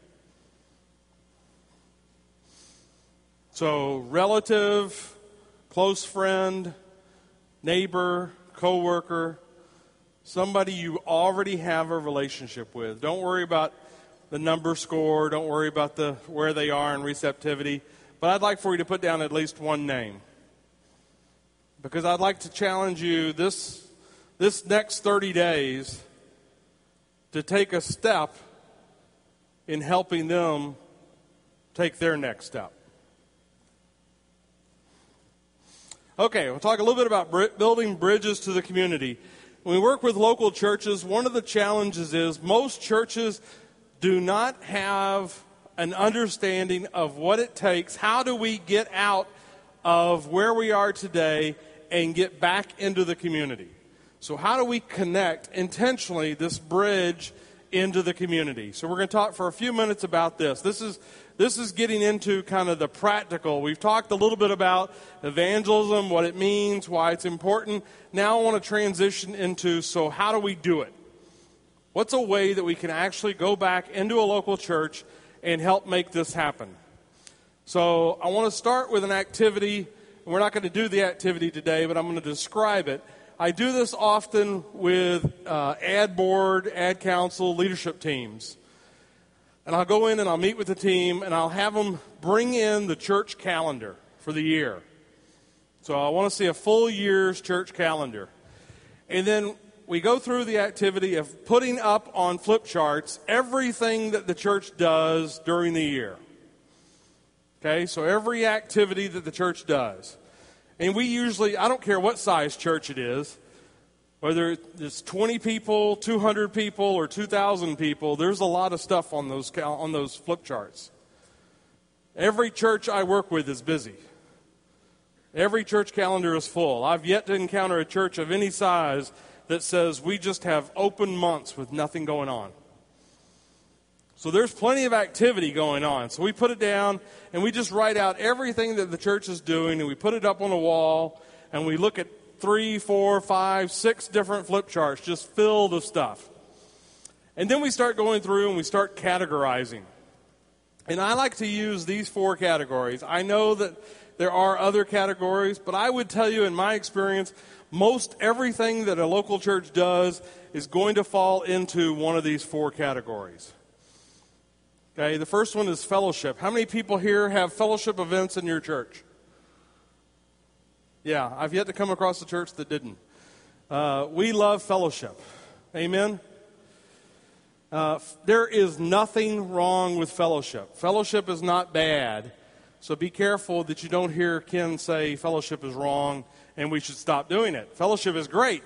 So, relative, close friend, neighbor, coworker, somebody you already have a relationship with. Don't worry about the number score. Don't worry about the where they are in receptivity. But I'd like for you to put down at least one name. Because I'd like to challenge you this, this next thirty days to take a step in helping them take their next step. Okay, we'll talk a little bit about br- building bridges to the community. When we work with local churches, one of the challenges is most churches do not have an understanding of what it takes. How do we get out of where we are today and get back into the community? So how do we connect intentionally this bridge into the community? So we're going to talk for a few minutes about this. This is this is getting into kind of the practical. We've talked a little bit about evangelism, what it means, why it's important. Now I want to transition into, so how do we do it? What's a way that we can actually go back into a local church and help make this happen? So I want to start with an activity. We're not going to do the activity today, but I'm going to describe it. I do this often with uh, ad board, ad council, leadership teams. And I'll go in and I'll meet with the team and I'll have them bring in the church calendar for the year. So I want to see a full year's church calendar. And then we go through the activity of putting up on flip charts everything that the church does during the year. Okay, so every activity that the church does. And we usually, I don't care what size church it is, whether it's twenty people, two hundred people, or two thousand people, there's a lot of stuff on those cal- on those flip charts. Every church I work with is busy. Every church calendar is full. I've yet to encounter a church of any size that says we just have open months with nothing going on. So there's plenty of activity going on. So we put it down and we just write out everything that the church is doing and we put it up on a wall and we look at three, four, five, six different flip charts just filled with stuff. And then we start going through and we start categorizing. And I like to use these four categories. I know that there are other categories, but I would tell you in my experience, most everything that a local church does is going to fall into one of these four categories. Okay, the first one is fellowship. How many people here have fellowship events in your church? Yeah, I've yet to come across a church that didn't. Uh, we love fellowship. Amen? Uh, there is nothing wrong with fellowship. Fellowship is not bad. So be careful that you don't hear Ken say fellowship is wrong and we should stop doing it. Fellowship is great.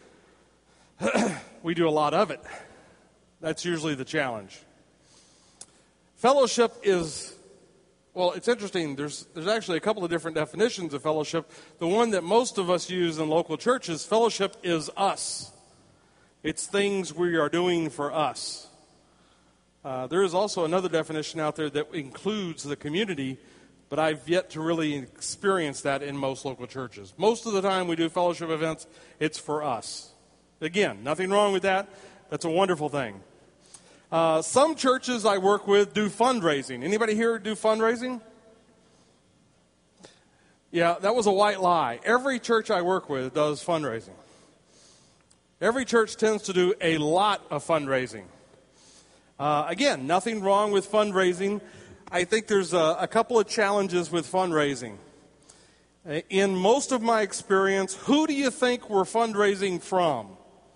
We do a lot of it. That's usually the challenge. Fellowship is, well, it's interesting. There's there's actually a couple of different definitions of fellowship. The one that most of us use in local churches, fellowship is us. It's things we are doing for us. Uh, there is also another definition out there that includes the community, but I've yet to really experience that in most local churches. Most of the time we do fellowship events, it's for us. Again, nothing wrong with that. That's a wonderful thing. Uh, some churches I work with do fundraising. Anybody here do fundraising? Yeah, that was a white lie. Every church I work with does fundraising. Every church tends to do a lot of fundraising. Uh, again, nothing wrong with fundraising. I think there's a, a couple of challenges with fundraising. In most of my experience, who do you think we're fundraising from?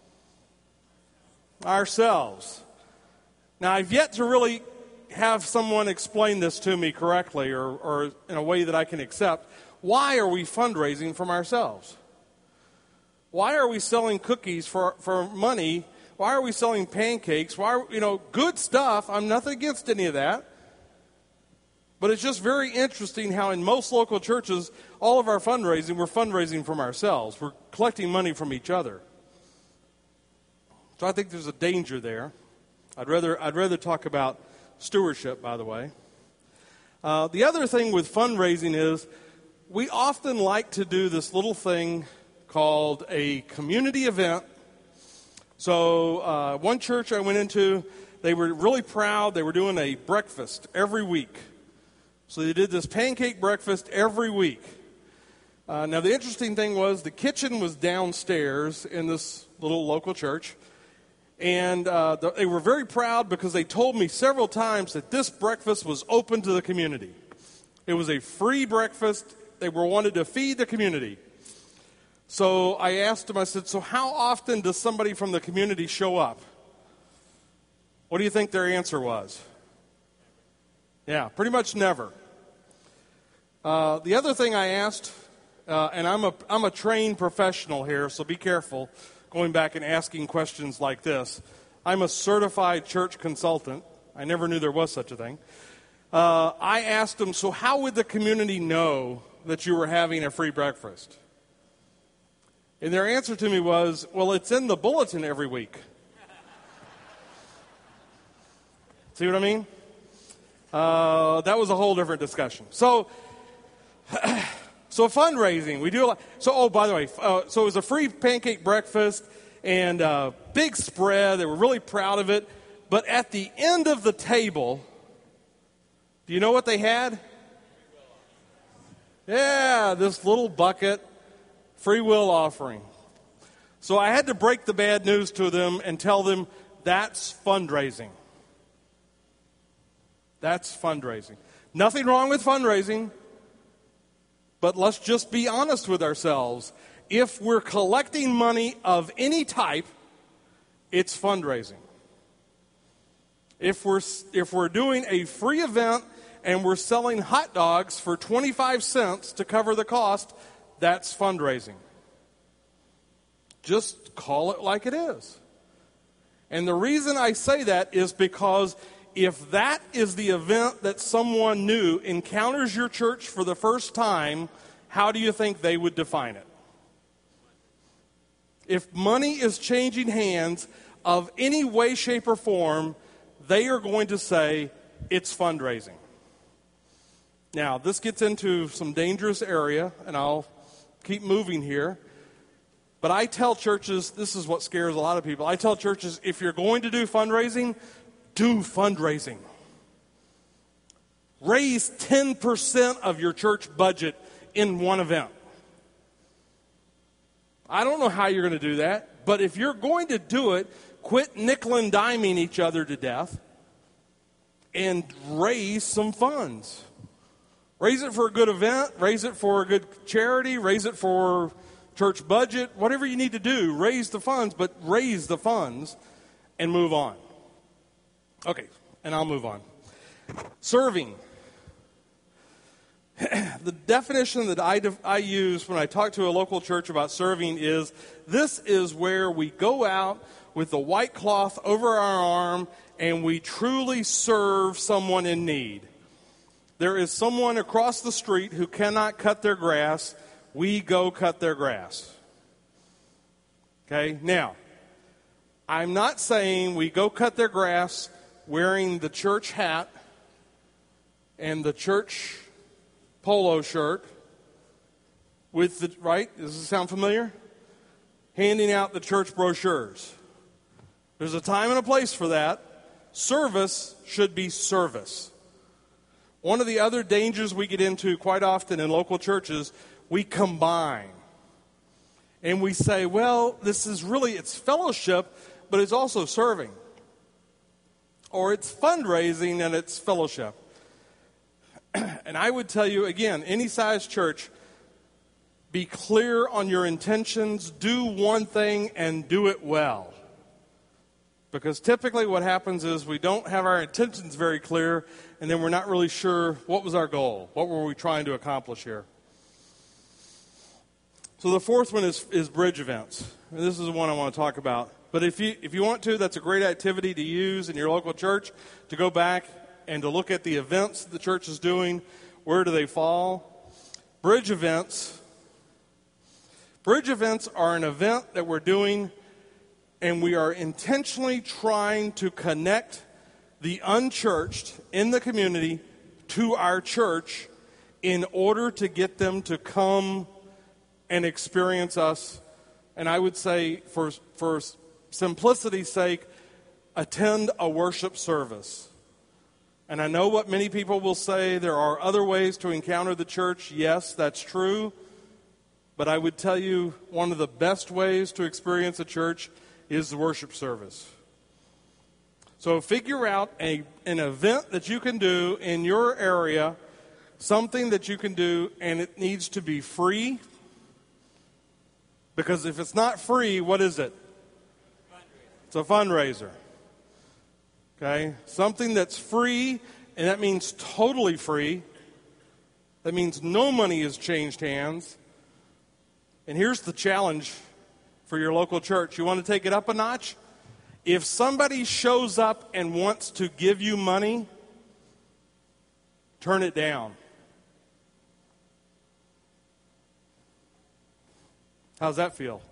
Ourselves. Now, I've yet to really have someone explain this to me correctly or, or in a way that I can accept. Why are we fundraising from ourselves? Why are we selling cookies for, for money? Why are we selling pancakes? Why are, you know, good stuff. I'm nothing against any of that. But it's just very interesting how in most local churches, all of our fundraising, we're fundraising from ourselves. We're collecting money from each other. So I think there's a danger there. I'd rather I'd rather talk about stewardship, by the way. Uh, the other thing with fundraising is we often like to do this little thing called a community event. So uh, one church I went into, they were really proud. They were doing a breakfast every week. So they did this pancake breakfast every week. Uh, now the interesting thing was the kitchen was downstairs in this little local church. And uh, they were very proud because they told me several times that this breakfast was open to the community. It was a free breakfast. They were wanted to feed the community. So I asked them, I said, so how often does somebody from the community show up? What do you think their answer was? Yeah, pretty much never. Uh, the other thing I asked, uh, and I'm a I'm a trained professional here, so be careful going back and asking questions like this. I'm a certified church consultant. I never knew there was such a thing. Uh, I asked them, so how would the community know that you were having a free breakfast? And their answer to me was, well, it's in the bulletin every week. See what I mean? Uh, that was a whole different discussion. So, so fundraising, we do a lot. So, oh, by the way, uh, so it was a free pancake breakfast and uh, big spread. They were really proud of it. But at the end of the table, do you know what they had? Yeah, this little bucket, free will offering. So I had to break the bad news to them and tell them that's fundraising. That's fundraising. Nothing wrong with fundraising, but let's just be honest with ourselves. If we're collecting money of any type, it's fundraising. If we're if we're doing a free event and we're selling hot dogs for twenty-five cents to cover the cost, that's fundraising. Just call it like it is. And the reason I say that is because if that is the event that someone new encounters your church for the first time, how do you think they would define it? If money is changing hands of any way, shape, or form, they are going to say it's fundraising. Now, this gets into some dangerous area, and I'll keep moving here. But I tell churches, this is what scares a lot of people. I tell churches, if you're going to do fundraising, do fundraising. Raise ten percent of your church budget in one event. I don't know how you're going to do that, but if you're going to do it, quit nickel and diming each other to death and raise some funds. Raise it for a good event, raise it for a good charity, raise it for church budget, whatever you need to do, raise the funds, but raise the funds and move on. Okay, and I'll move on. Serving. The definition that I, def- I use when I talk to a local church about serving is, this is where we go out with the white cloth over our arm and we truly serve someone in need. There is someone across the street who cannot cut their grass. We go cut their grass. Okay, now, I'm not saying we go cut their grass wearing the church hat and the church polo shirt with the, right? Does this sound familiar? Handing out the church brochures. There's a time and a place for that. Service should be service. One of the other dangers we get into quite often in local churches, we combine. And we say, well, this is really, it's fellowship, but it's also serving. Or it's fundraising and it's fellowship. And I would tell you, again, any size church, be clear on your intentions, do one thing and do it well. Because typically what happens is we don't have our intentions very clear, and then we're not really sure what was our goal. What were we trying to accomplish here? So the fourth one is, is bridge events. And this is the one I want to talk about. But if you if you want to, that's a great activity to use in your local church, to go back and to look at the events the church is doing. Where do they fall? Bridge events. Bridge events are an event that we're doing, and we are intentionally trying to connect the unchurched in the community to our church in order to get them to come and experience us. And I would say, for, for simplicity's sake, attend a worship service. And I know what many people will say, there are other ways to encounter the church. Yes, that's true. But I would tell you, one of the best ways to experience a church is the worship service. So figure out a, an event that you can do in your area, something that you can do, and it needs to be free. Because if it's not free, what is it? It's a fundraiser. Okay? Something that's free, and that means totally free. That means no money has changed hands. And here's the challenge for your local church. You want to take it up a notch? If somebody shows up and wants to give you money, turn it down. How's that feel?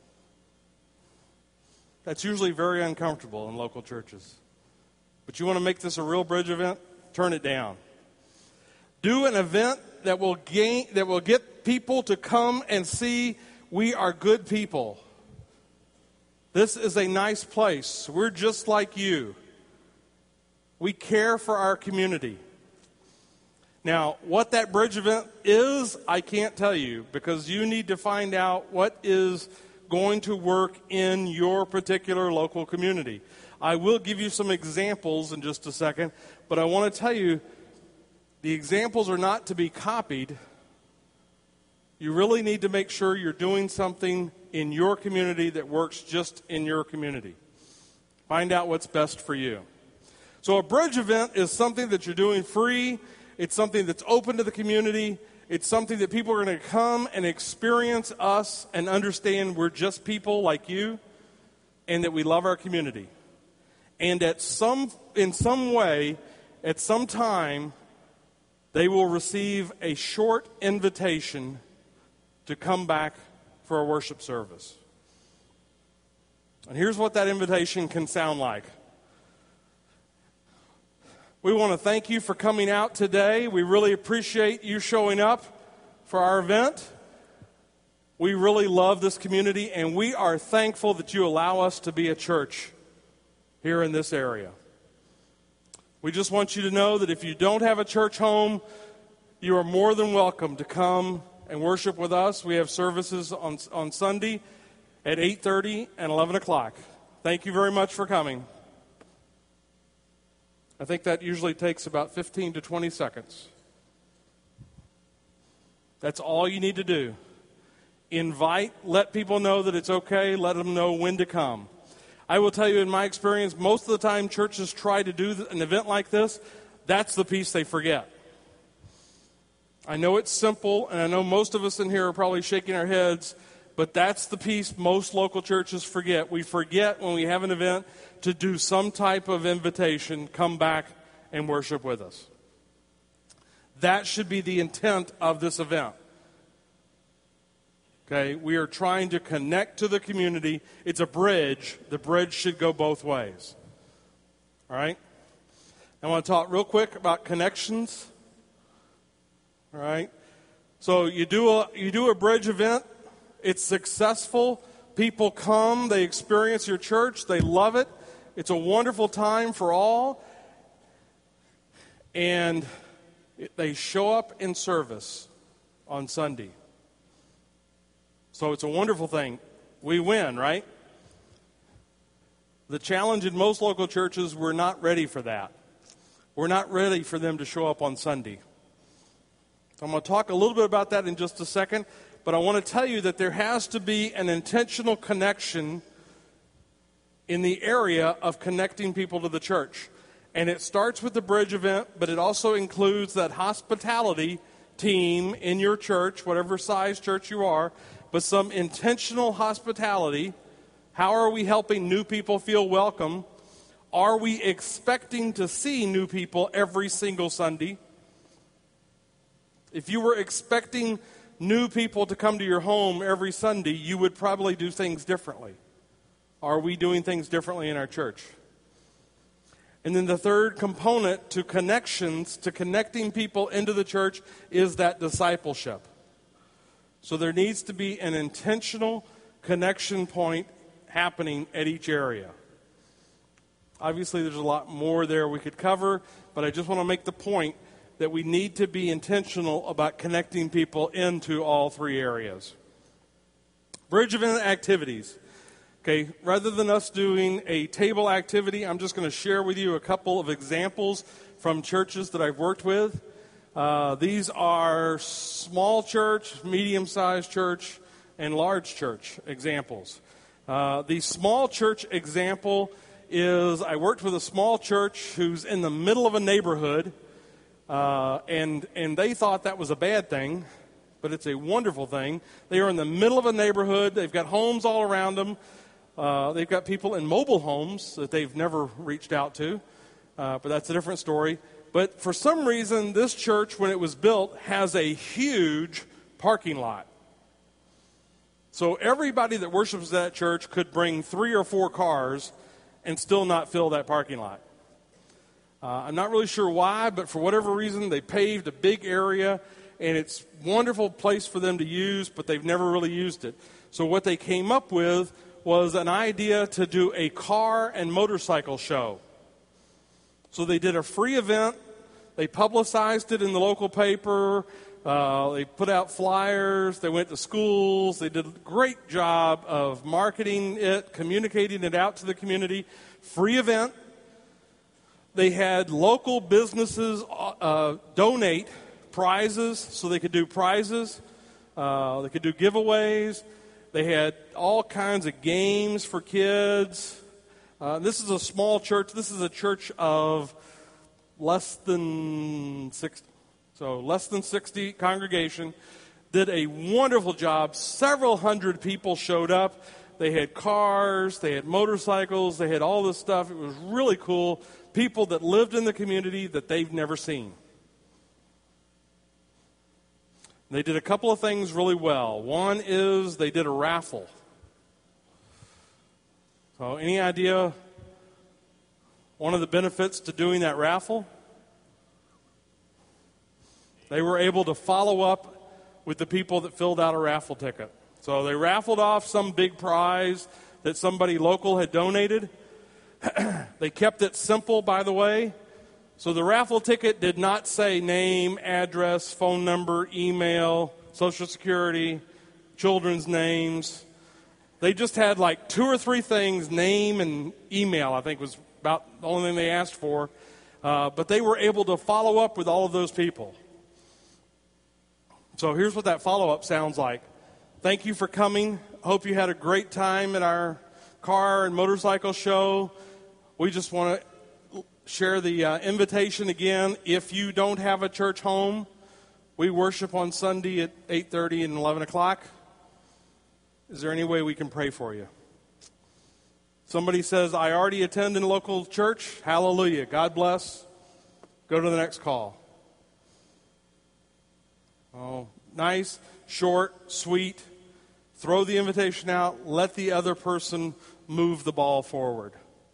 That's usually very uncomfortable in local churches. But you want to make this a real bridge event? Turn it down. Do an event that will gain, that will get people to come and see we are good people. This is a nice place. We're just like you. We care for our community. Now, what that bridge event is, I can't tell you, because you need to find out what is going to work in your particular local community. I will give you some examples in just a second, but I want to tell you, the examples are not to be copied. You really need to make sure you're doing something in your community that works just in your community. Find out what's best for you. So a bridge event is something that you're doing free. It's something that's open to the community. It's something that people are going to come and experience us and understand we're just people like you and that we love our community. And at some, in some way, at some time, they will receive a short invitation to come back for a worship service. And here's what that invitation can sound like. We want to thank you for coming out today. We really appreciate you showing up for our event. We really love this community, and we are thankful that you allow us to be a church here in this area. We just want you to know that if you don't have a church home, you are more than welcome to come and worship with us. We have services on, on Sunday at eight thirty and eleven o'clock. Thank you very much for coming. I think that usually takes about fifteen to twenty seconds. That's all you need to do. Invite, let people know that it's okay, let them know when to come. I will tell you, in my experience, most of the time churches try to do an event like this, that's the piece they forget. I know it's simple, and I know most of us in here are probably shaking our heads, but that's the piece most local churches forget. We forget when we have an event to do some type of invitation, come back and worship with us. That should be the intent of this event. Okay, we are trying to connect to the community. It's a bridge. The bridge should go both ways. All right? I want to talk real quick about connections. All right? So you do a you do a bridge event. It's successful. People come. They experience your church. They love it. It's a wonderful time for all. And they show up in service on Sunday. So it's a wonderful thing. We win, right? The challenge in most local churches, we're not ready for that. We're not ready for them to show up on Sunday. So I'm going to talk a little bit about that in just a second, but I want to tell you that there has to be an intentional connection in the area of connecting people to the church. And it starts with the bridge event, but it also includes that hospitality team in your church, whatever size church you are, but some intentional hospitality. How are we helping new people feel welcome? Are we expecting to see new people every single Sunday? If you were expecting new people to come to your home every Sunday, you would probably do things differently. Are we doing things differently in our church? And then the third component to connections, to connecting people into the church, is that discipleship. So there needs to be an intentional connection point happening at each area. Obviously, there's a lot more there we could cover, but I just want to make the point that we need to be intentional about connecting people into all three areas. Bridge event activities. Okay, rather than us doing a table activity, I'm just going to share with you a couple of examples from churches that I've worked with. Uh, these are small church, medium-sized church, and large church examples. Uh, the small church example is I worked with a small church who's in the middle of a neighborhood, uh, and and they thought that was a bad thing, but it's a wonderful thing. They are in the middle of a neighborhood. They've got homes all around them. Uh, they've got people in mobile homes that they've never reached out to, uh, but that's a different story. But for some reason, this church, when it was built, has a huge parking lot. So everybody that worships at that church could bring three or four cars and still not fill that parking lot. Uh, I'm not really sure why, but for whatever reason, they paved a big area, and it's a wonderful place for them to use, but they've never really used it. So what they came up with was an idea to do a car and motorcycle show. So they did a free event. They publicized it in the local paper. Uh, they put out flyers. They went to schools. They did a great job of marketing it, communicating it out to the community. Free event. They had local businesses uh, donate prizes, so they could do prizes. Uh, they could do giveaways. They had all kinds of games for kids. Uh, this is a small church. This is a church of less than sixty, so less than sixty congregation. Did a wonderful job. Several hundred people showed up. They had cars. They had motorcycles. They had all this stuff. It was really cool. People that lived in the community that they've never seen. They did a couple of things really well. One is they did a raffle. So any idea one of the benefits to doing that raffle? They were able to follow up with the people that filled out a raffle ticket. So they raffled off some big prize that somebody local had donated. They kept it simple, by the way. So the raffle ticket did not say name, address, phone number, email, Social Security, children's names. They just had like two or three things, name and email, I think was about the only thing they asked for. Uh, but they were able to follow up with all of those people. So here's what that follow-up sounds like. Thank you for coming. Hope you had a great time at our car and motorcycle show. We just want to share the uh, invitation again. If you don't have a church home, we worship on Sunday at eight thirty and eleven o'clock. Is there any way we can pray for you? Somebody says, I already attend in a local church. Hallelujah. God bless. Go to the next call. Oh, nice, short, sweet. Throw the invitation out. Let the other person move the ball forward.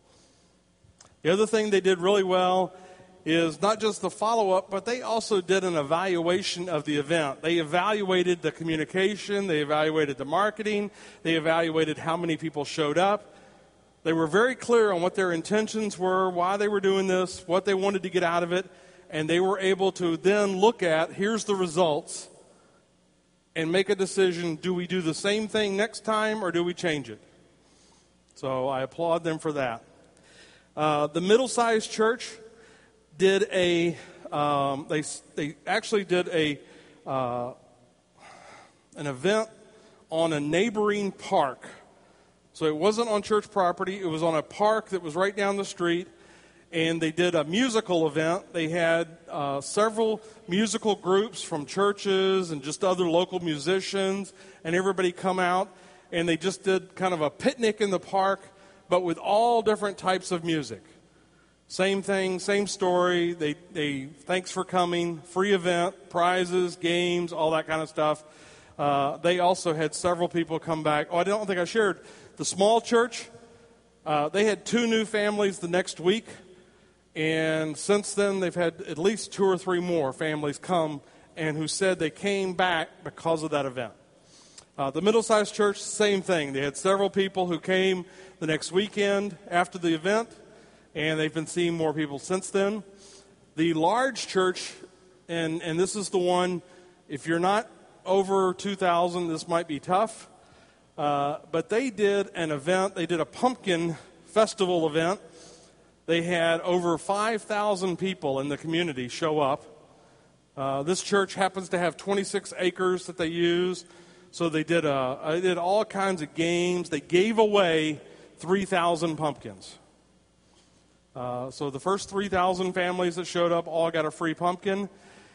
The other thing they did really well is not just the follow-up, but they also did an evaluation of the event. They evaluated the communication. They evaluated the marketing. They evaluated how many people showed up. They were very clear on what their intentions were, why they were doing this, what they wanted to get out of it, and they were able to then look at, here's the results, and make a decision, do we do the same thing next time or do we change it? So I applaud them for that. Uh, the middle-sized church did a, um, they they actually did a uh, an event on a neighboring park. So it wasn't on church property. It was on a park that was right down the street. And they did a musical event. They had uh, several musical groups from churches and just other local musicians. And everybody come out. And they just did kind of a picnic in the park, but with all different types of music. Same thing, same story. They, they thanks for coming. Free event, prizes, games, all that kind of stuff. Uh, they also had several people come back. Oh, I don't think I shared. The small church, uh, they had two new families the next week. And since then, they've had at least two or three more families come and who said they came back because of that event. Uh, the middle-sized church, same thing. They had several people who came the next weekend after the event, and they've been seeing more people since then. The large church, and, and this is the one, if you're not over two thousand, this might be tough, uh, but they did an event. They did a pumpkin festival event. They had over five thousand people in the community show up. Uh, this church happens to have twenty-six acres that they use. So they did, a, they did all kinds of games. They gave away three thousand pumpkins. Uh, so the first three thousand families that showed up all got a free pumpkin.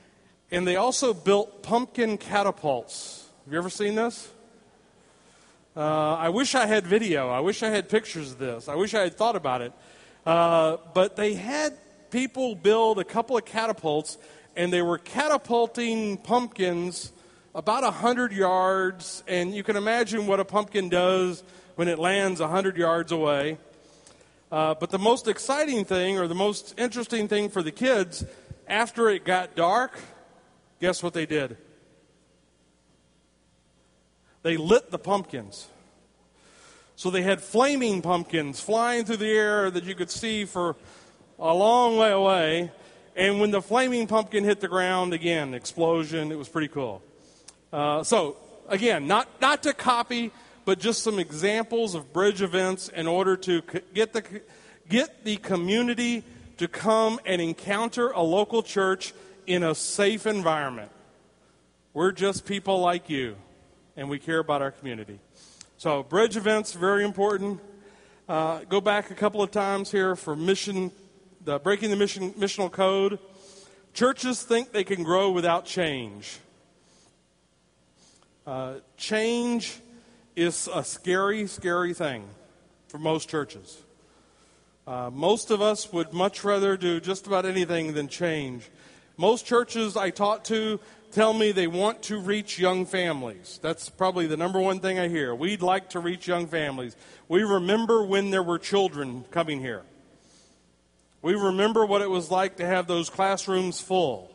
And they also built pumpkin catapults. Have you ever seen this? Uh, I wish I had video. I wish I had pictures of this. I wish I had thought about it. Uh, but they had people build a couple of catapults, and they were catapulting pumpkins about one hundred yards, and you can imagine what a pumpkin does when it lands one hundred yards away. Uh, but the most exciting thing, or the most interesting thing for the kids, after it got dark, guess what they did? They lit the pumpkins. So they had flaming pumpkins flying through the air that you could see for a long way away. And when the flaming pumpkin hit the ground, again, explosion. It was pretty cool. Uh, so, again, not, not to copy, but just some examples of bridge events in order to get the, get the community to come and encounter a local church in a safe environment. We're just people like you, and we care about our community. So bridge events, very important. Uh, go back a couple of times here for mission, the breaking the mission missional code. Churches think they can grow without change. Uh, change is a scary, scary thing for most churches. Uh, most of us would much rather do just about anything than change. Most churches I talk to tell me they want to reach young families. That's probably the number one thing I hear. We'd like to reach young families. We remember when there were children coming here. We remember what it was like to have those classrooms full.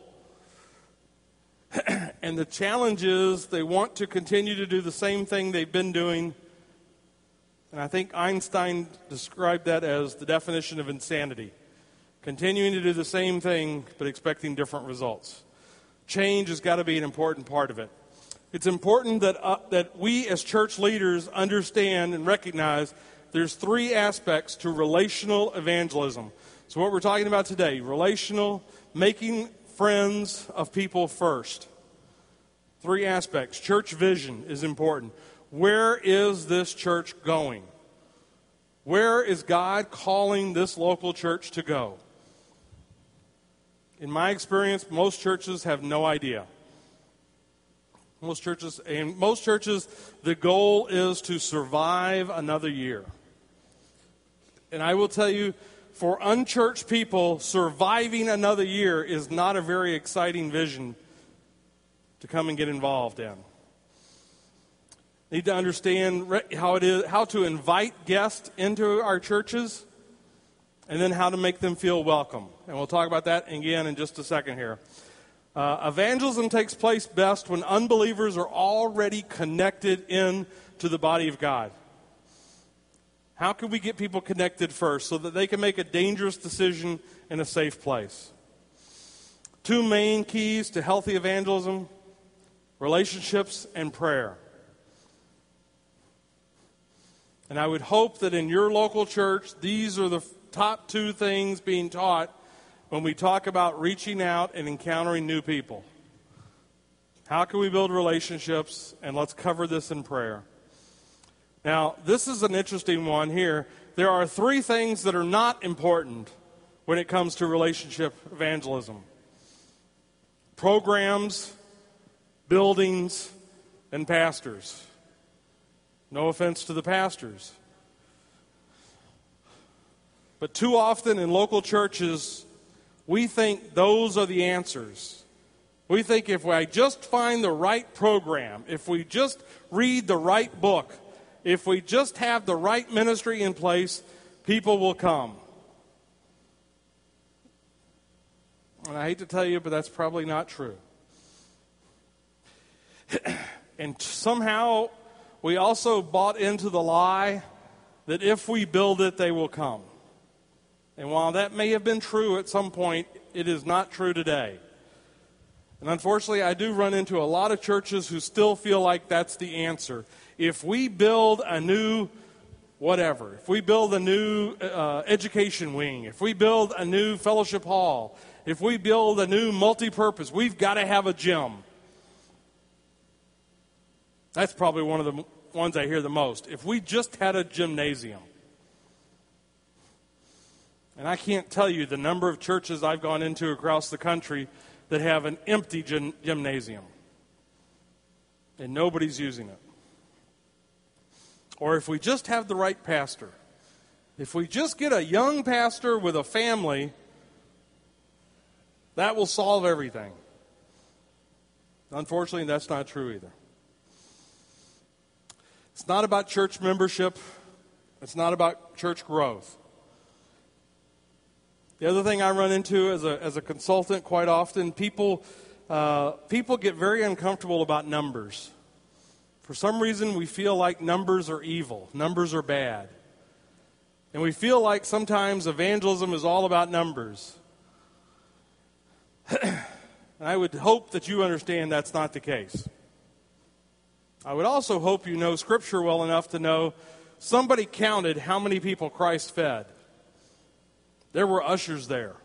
And the challenge is they want to continue to do the same thing they've been doing. And I think Einstein described that as the definition of insanity. Continuing to do the same thing but expecting different results. Change has got to be an important part of it. It's important that uh, that we as church leaders understand and recognize there's three aspects to relational evangelism. So what we're talking about today, relational, making friends of people first. Three aspects. Church vision is important. Where is this church going? Where is God calling this local church to go? In my experience, most churches have no idea. Most churches, and most churches, the goal is to survive another year. And I will tell you, for unchurched people, surviving another year is not a very exciting vision to come and get involved in. Need to understand how it is, how to invite guests into our churches, and then how to make them feel welcome. And we'll talk about that again in just a second here. Uh, evangelism takes place best when unbelievers are already connected in to the body of God. How can we get people connected first so that they can make a dangerous decision in a safe place? Two main keys to healthy evangelism: relationships and prayer. And I would hope that in your local church, these are the top two things being taught when we talk about reaching out and encountering new people. How can we build relationships? And let's cover this in prayer. Now, this is an interesting one here. There are three things that are not important when it comes to relationship evangelism: programs, buildings, and pastors. No offense to the pastors. But too often in local churches, we think those are the answers. We think if I just find the right program, if we just read the right book, if we just have the right ministry in place, people will come. And I hate to tell you, but that's probably not true. And somehow we also bought into the lie that if we build it, they will come. And while that may have been true at some point, it is not true today. And unfortunately, I do run into a lot of churches who still feel like that's the answer. If we build a new whatever, if we build a new uh, education wing, if we build a new fellowship hall, if we build a new multi-purpose, we've got to have a gym. That's probably one of the ones I hear the most. If we just had a gymnasium. And I can't tell you the number of churches I've gone into across the country that have an empty gym- gymnasium. And nobody's using it. or if we just have the right pastor, if we just get a young pastor with a family, that will solve everything. Unfortunately, that's not true either. It's not about church membership. It's not about church growth. The other thing I run into as a as a consultant quite often, people uh, people get very uncomfortable about numbers. For some reason, we feel like numbers are evil, numbers are bad. And we feel like sometimes evangelism is all about numbers. And I would hope that you understand that's not the case. I would also hope you know Scripture well enough to know somebody counted how many people Christ fed. There were ushers there.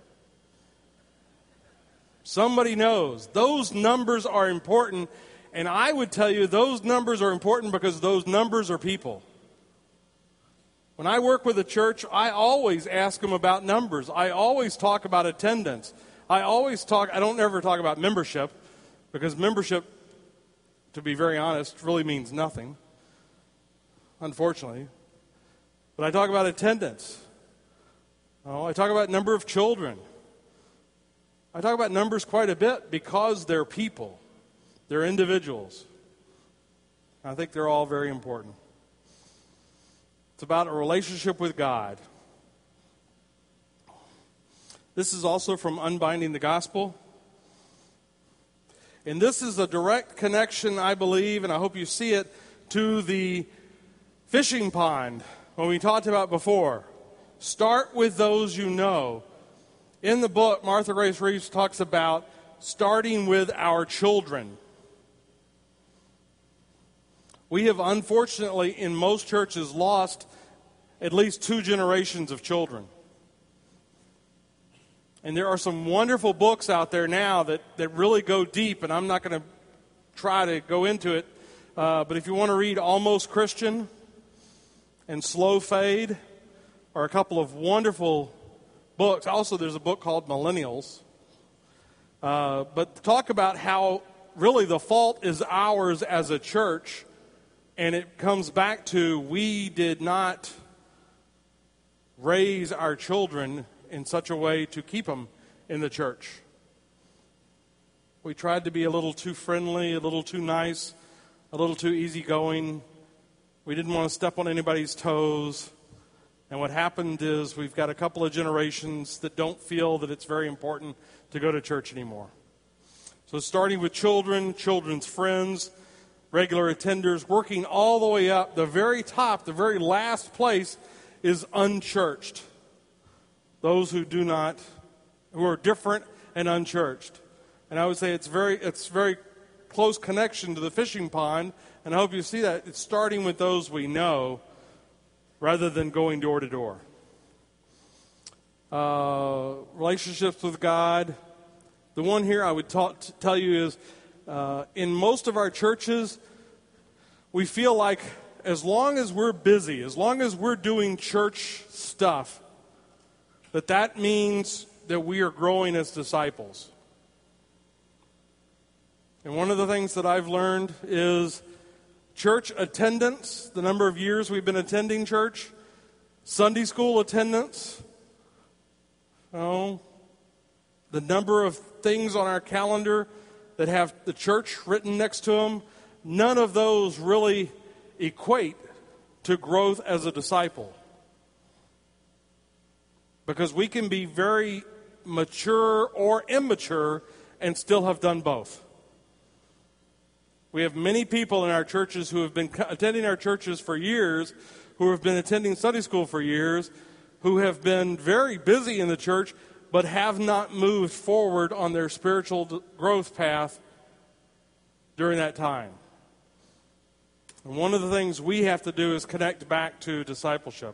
Somebody knows. Those numbers are important, and I would tell you those numbers are important because those numbers are people. When I work with a church, I always ask them about numbers. I always talk about attendance. I always talk, I don't ever talk about membership, because membership, to be very honest, really means nothing, unfortunately. But I talk about attendance. Oh, I talk about number of children. I talk about numbers quite a bit because they're people. They're individuals. I think they're all very important. It's about a relationship with God. This is also from Unbinding the Gospel. And this is a direct connection, I believe, and I hope you see it, to the fishing pond when we talked about before. Start with those you know. In the book, Martha Grace Reeves talks about starting with our children. We have unfortunately in most churches lost at least two generations of children. And there are some wonderful books out there now that, that really go deep, and I'm not going to try to go into it. Uh, but if you want to read Almost Christian and Slow Fade, are a couple of wonderful books. Also, there's a book called Millennials. Uh, but talk about how really the fault is ours as a church, and it comes back to we did not raise our children in such a way to keep them in the church. We tried to be a little too friendly, a little too nice, a little too easygoing. We didn't want to step on anybody's toes. And what happened is we've got a couple of generations that don't feel that it's very important to go to church anymore. So starting with children, children's friends, regular attenders, working all the way up, the very top, the very last place is unchurched. Those who do not, who are different and unchurched. And I would say it's very, it's very close connection to the fishing pond, and I hope you see that. It's starting with those we know rather than going door to door. Uh, relationships with God. The one here I would ta- tell you is, uh, in most of our churches, we feel like as long as we're busy, as long as we're doing church stuff, that that means that we are growing as disciples. And one of the things that I've learned is church attendance, the number of years we've been attending church, Sunday school attendance, oh, the number of things on our calendar that have the church written next to them, none of those really equate to growth as a disciple. Because we can be very mature or immature and still have done both. We have many people in our churches who have been attending our churches for years, who have been attending Sunday school for years, who have been very busy in the church, but have not moved forward on their spiritual growth path during that time. And one of the things we have to do is connect back to discipleship.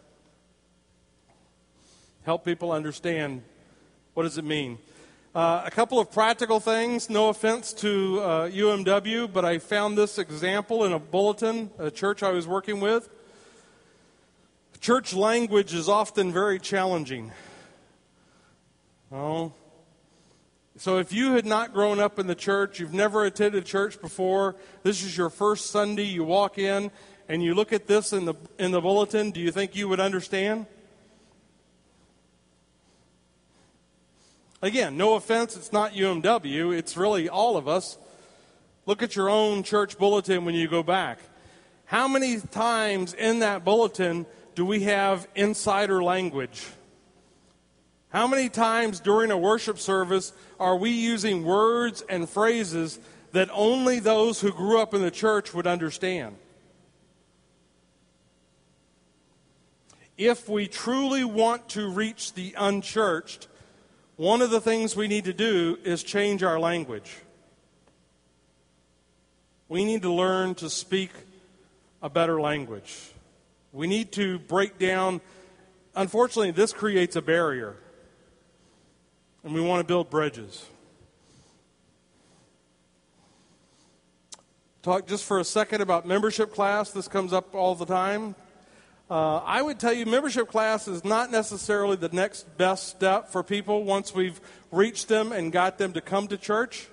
Help people understand what does it mean. Uh, a couple of practical things, no offense to uh, U M W, but I found this example in a bulletin, a church I was working with. Church language is often very challenging. Oh. So if you had not grown up in the church, you've never attended church before, this is your first Sunday, you walk in, and you look at this in the in the bulletin, do you think you would understand? Again, no offense, it's not U M W, it's really all of us. Look at your own church bulletin when you go back. How many times in that bulletin do we have insider language? How many times during a worship service are we using words and phrases that only those who grew up in the church would understand? If we truly want to reach the unchurched, one of the things we need to do is change our language. We need to learn to speak a better language. We need to break down. Unfortunately, this creates a barrier, and we want to build bridges. Talk just for a second about membership class. This comes up all the time. Uh, I would tell you membership class is not necessarily the next best step for people once we've reached them and got them to come to church.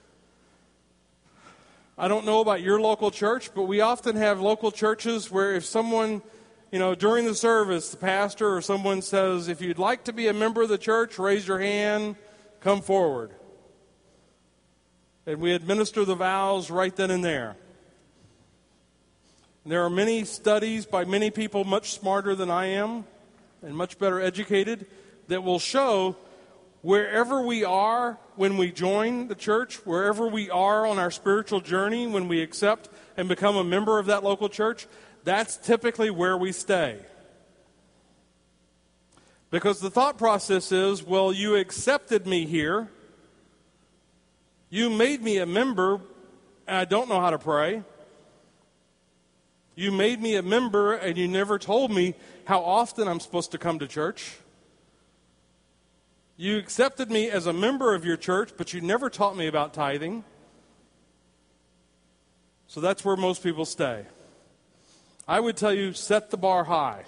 I don't know about your local church, but we often have local churches where if someone, you know, during the service, the pastor or someone says, if you'd like to be a member of the church, raise your hand, come forward. And we administer the vows right then and there. There are many studies by many people much smarter than I am and much better educated that will show wherever we are when we join the church, wherever we are on our spiritual journey when we accept and become a member of that local church, that's typically where we stay. Because the thought process is, well, you accepted me here, you made me a member, and I don't know how to pray. You made me a member, and you never told me how often I'm supposed to come to church. You accepted me as a member of your church, but you never taught me about tithing. So that's where most people stay. I would tell you, set the bar high.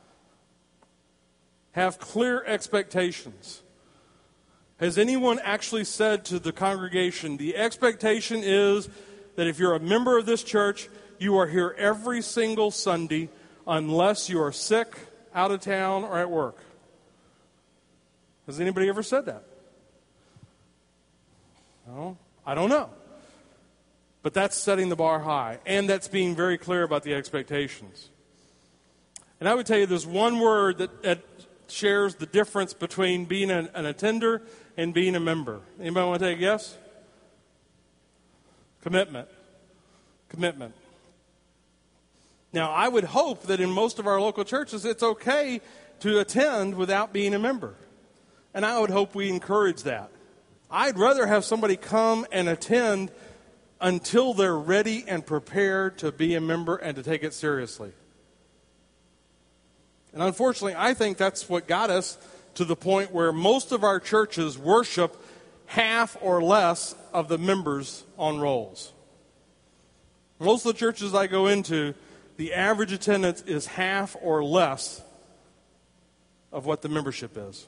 Have clear expectations. Has anyone actually said to the congregation, the expectation is that if you're a member of this church, you are here every single Sunday unless you are sick, out of town, or at work? Has anybody ever said that? No, I don't know. But that's setting the bar high, and that's being very clear about the expectations. And I would tell you there's one word that, that shares the difference between being an, an attender and being a member. Anybody want to take a guess? Commitment. Commitment. Now, I would hope that in most of our local churches, it's okay to attend without being a member. And I would hope we encourage that. I'd rather have somebody come and attend until they're ready and prepared to be a member and to take it seriously. And unfortunately, I think that's what got us to the point where most of our churches worship half or less of the members on rolls. Most of the churches I go into, the average attendance is half or less of what the membership is.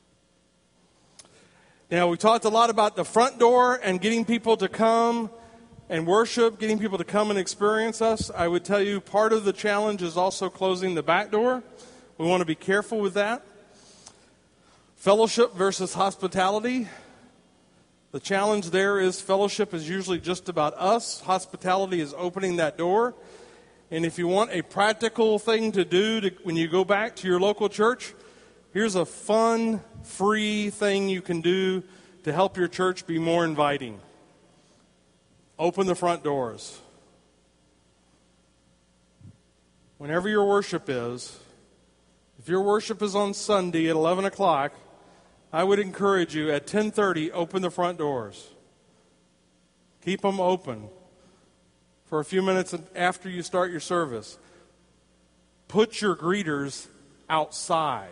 Now, we talked a lot about the front door and getting people to come and worship, getting people to come and experience us. I would tell you part of the challenge is also closing the back door. We want to be careful with that. Fellowship versus hospitality. The challenge there is fellowship is usually just about us. Hospitality is opening that door. And if you want a practical thing to do to, when you go back to your local church, here's a fun, free thing you can do to help your church be more inviting. Open the front doors. Whenever your worship is, if your worship is on Sunday at eleven o'clock, I would encourage you at ten thirty, open the front doors. Keep them open for a few minutes after you start your service. Put your greeters outside.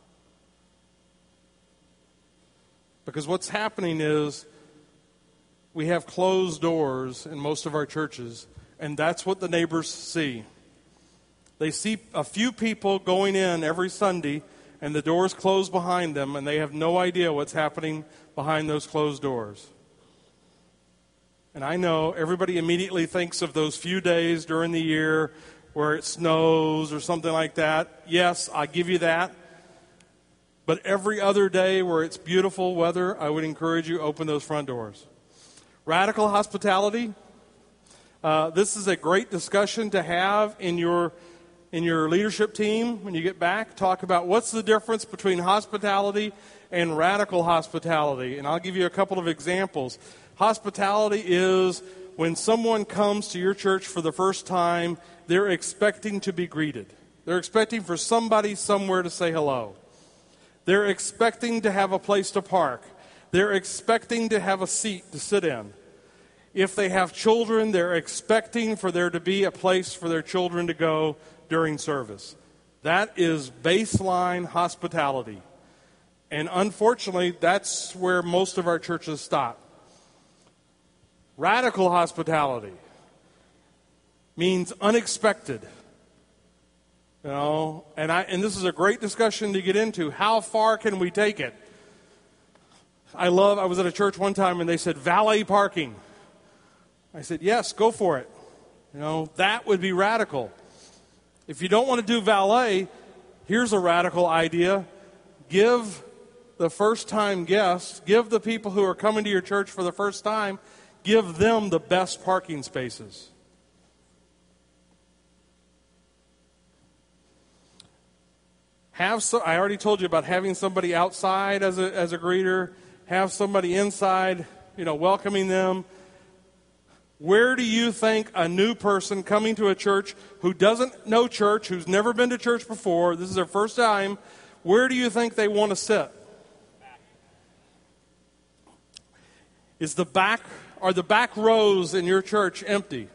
Because what's happening is we have closed doors in most of our churches, and that's what the neighbors see. They see a few people going in every Sunday, and the doors closed behind them, and they have no idea what's happening behind those closed doors. And I know everybody immediately thinks of those few days during the year where it snows or something like that. Yes, I give you that. But every other day where it's beautiful weather, I would encourage you, open those front doors. Radical hospitality. Uh, this is a great discussion to have in your in your leadership team when you get back. Talk about what's the difference between hospitality and radical hospitality. And I'll give you a couple of examples. Hospitality is when someone comes to your church for the first time, they're expecting to be greeted. They're expecting for somebody somewhere to say hello. They're expecting to have a place to park. They're expecting to have a seat to sit in. If they have children, they're expecting for there to be a place for their children to go during service. That is baseline hospitality. And unfortunately, that's where most of our churches stop. Radical hospitality means unexpected. You know, and I and this is a great discussion to get into. How far can we take it? I love, I was at a church one time and they said valet parking. I said, yes, go for it. You know, that would be radical. If you don't want to do valet, here's a radical idea. Give the first-time guests, give the people who are coming to your church for the first time, give them the best parking spaces. Have so, I already told you about having somebody outside as a as a greeter. Have somebody inside, you know, welcoming them. Where do you think a new person coming to a church who doesn't know church, who's never been to church before, this is their first time, where do you think they want to sit? Is the back, are the back rows in your church empty?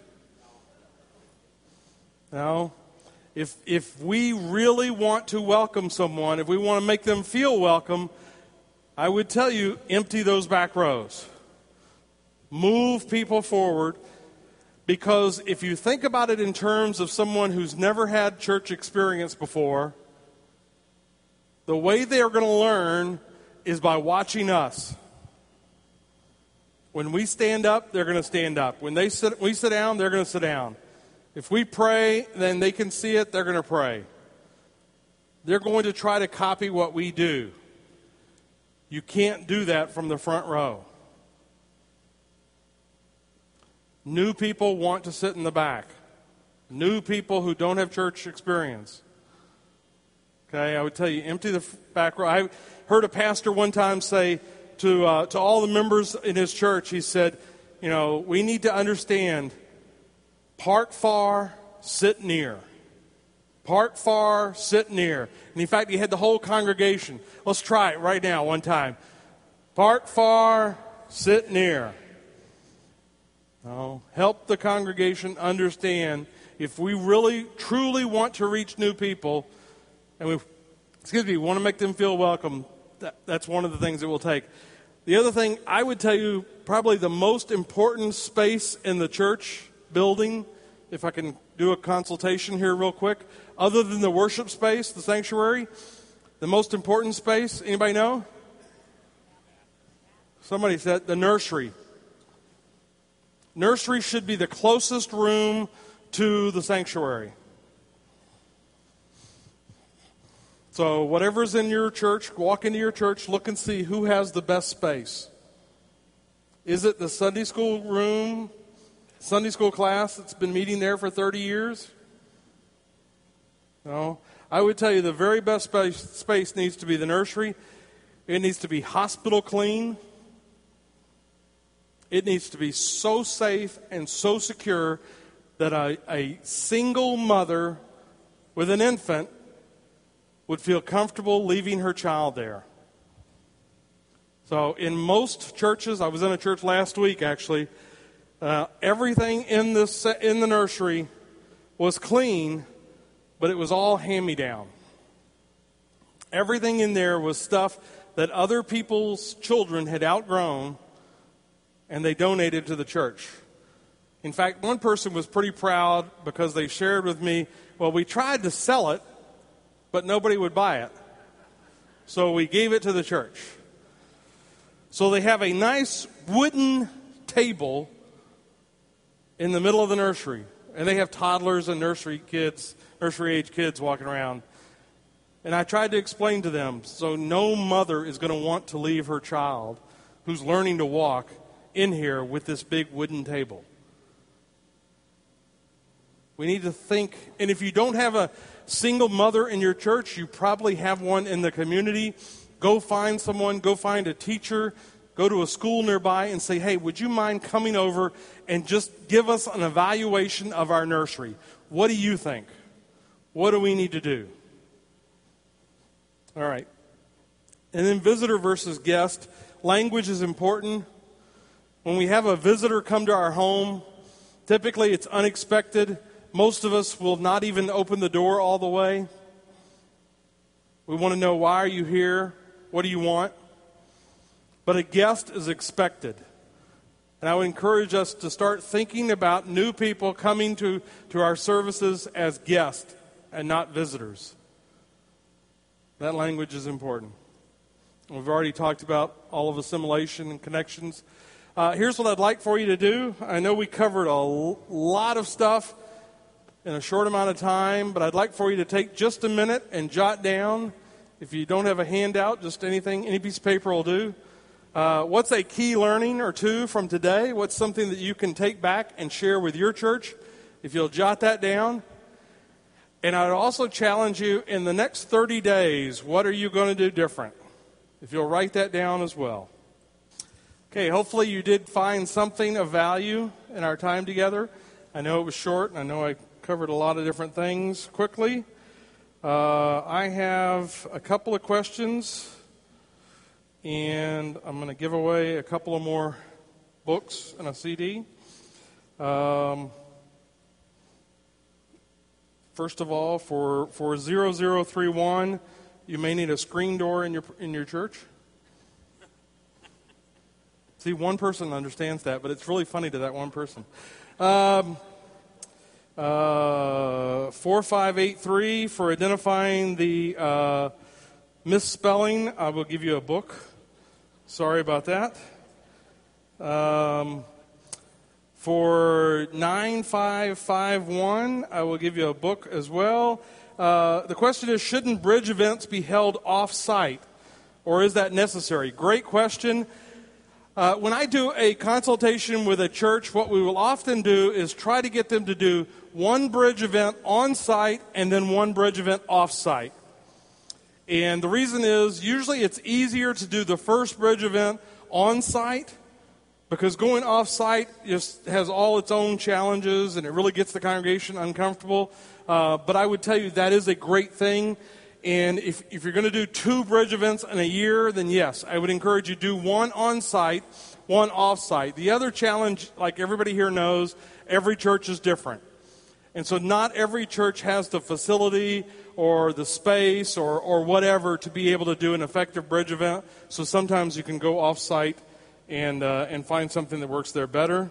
No. If if we really want to welcome someone, if we want to make them feel welcome, I would tell you, empty those back rows. Move people forward, because if you think about it in terms of someone who's never had church experience before, the way they are going to learn is by watching us. When we stand up, they're going to stand up. When they sit, we sit down, they're going to sit down. If we pray, then they can see it, they're going to pray. They're going to try to copy what we do. You can't do that from the front row. New people want to sit in the back. New people who don't have church experience. Okay, I would tell you, empty the back row. I heard a pastor one time say to uh, to all the members in his church, he said, you know, we need to understand, park far, sit near. Park far, sit near. And in fact, he had the whole congregation. Let's try it right now, one time. Park far, sit near. No, help the congregation understand, if we really, truly want to reach new people, and we, excuse me, want to make them feel welcome, that, that's one of the things it will take. The other thing, I would tell you, probably the most important space in the church building, if I can do a consultation here real quick, other than the worship space, the sanctuary, the most important space, anybody know? Somebody said the nursery. Nursery should be the closest room to the sanctuary. So whatever's in your church, walk into your church, look and see who has the best space. Is it the Sunday school room, Sunday school class that's been meeting there for thirty years? No. I would tell you the very best space, space needs to be the nursery. It needs to be hospital clean. It needs to be so safe and so secure that a, a single mother with an infant would feel comfortable leaving her child there. So in most churches, I was in a church last week actually, uh, everything in the, in the nursery was clean, but it was all hand-me-down. Everything in there was stuff that other people's children had outgrown, and they donated to the church. In fact, one person was pretty proud because they shared with me, well, we tried to sell it, but nobody would buy it. So we gave it to the church. So they have a nice wooden table in the middle of the nursery. And they have toddlers and nursery kids, nursery-age kids walking around. And I tried to explain to them, so no mother is going to want to leave her child who's learning to walk in here with this big wooden table. We need to think, and if you don't have a single mother in your church, you probably have one in the community. Go find someone, go find a teacher, go to a school nearby and say, hey, would you mind coming over and just give us an evaluation of our nursery? What do you think? What do we need to do? All right. And then visitor versus guest. Language is important. When we have a visitor come to our home, typically it's unexpected. Most of us will not even open the door all the way. We want to know, why are you here? What do you want? But a guest is expected. And I would encourage us to start thinking about new people coming to, to our services as guests and not visitors. That language is important. We've already talked about all of assimilation and connections. Uh, here's what I'd like for you to do. I know we covered a l- lot of stuff in a short amount of time, but I'd like for you to take just a minute and jot down. If you don't have a handout, just anything, any piece of paper will do. Uh, what's a key learning or two from today? What's something that you can take back and share with your church? If you'll jot that down. And I'd also challenge you, in the next thirty days, what are you going to do different? If you'll write that down as well. Okay, hopefully you did find something of value in our time together. I know it was short, and I know I covered a lot of different things quickly. Uh, I have a couple of questions, and I'm going to give away a couple of more books and a C D. Um, first of all, for for zero zero three one, you may need a screen door in your in your church. See, one person understands that, but it's really funny to that one person. Um, uh, four five eight three, for identifying the uh, misspelling, I will give you a book. Sorry about that. Um, for nine five five one, I will give you a book as well. Uh, the question is, shouldn't bridge events be held off-site, or is that necessary? Great question. Uh, when I do a consultation with a church, what we will often do is try to get them to do one bridge event on-site and then one bridge event off-site. And the reason is, usually it's easier to do the first bridge event on-site, because going off-site just has all its own challenges and it really gets the congregation uncomfortable. Uh, but I would tell you that is a great thing. And if, if you're going to do two bridge events in a year, then yes, I would encourage you to do one on-site, one off-site. The other challenge, like everybody here knows, every church is different. And so not every church has the facility or the space or, or whatever to be able to do an effective bridge event. So sometimes you can go off-site and uh, and find something that works there better.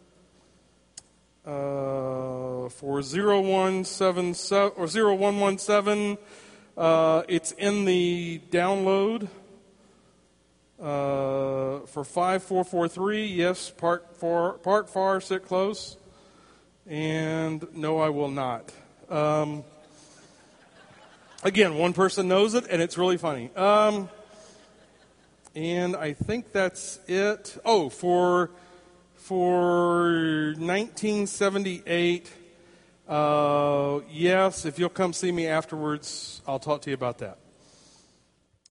Uh, for zero one seven seven or zero one one seven, uh, it's in the download. Uh, for five four four three, yes, part four, part far, sit close. And no, I will not. Um, again, one person knows it, and it's really funny. Um, and I think that's it. Oh, for for nineteen seventy-eight, uh, yes, if you'll come see me afterwards, I'll talk to you about that.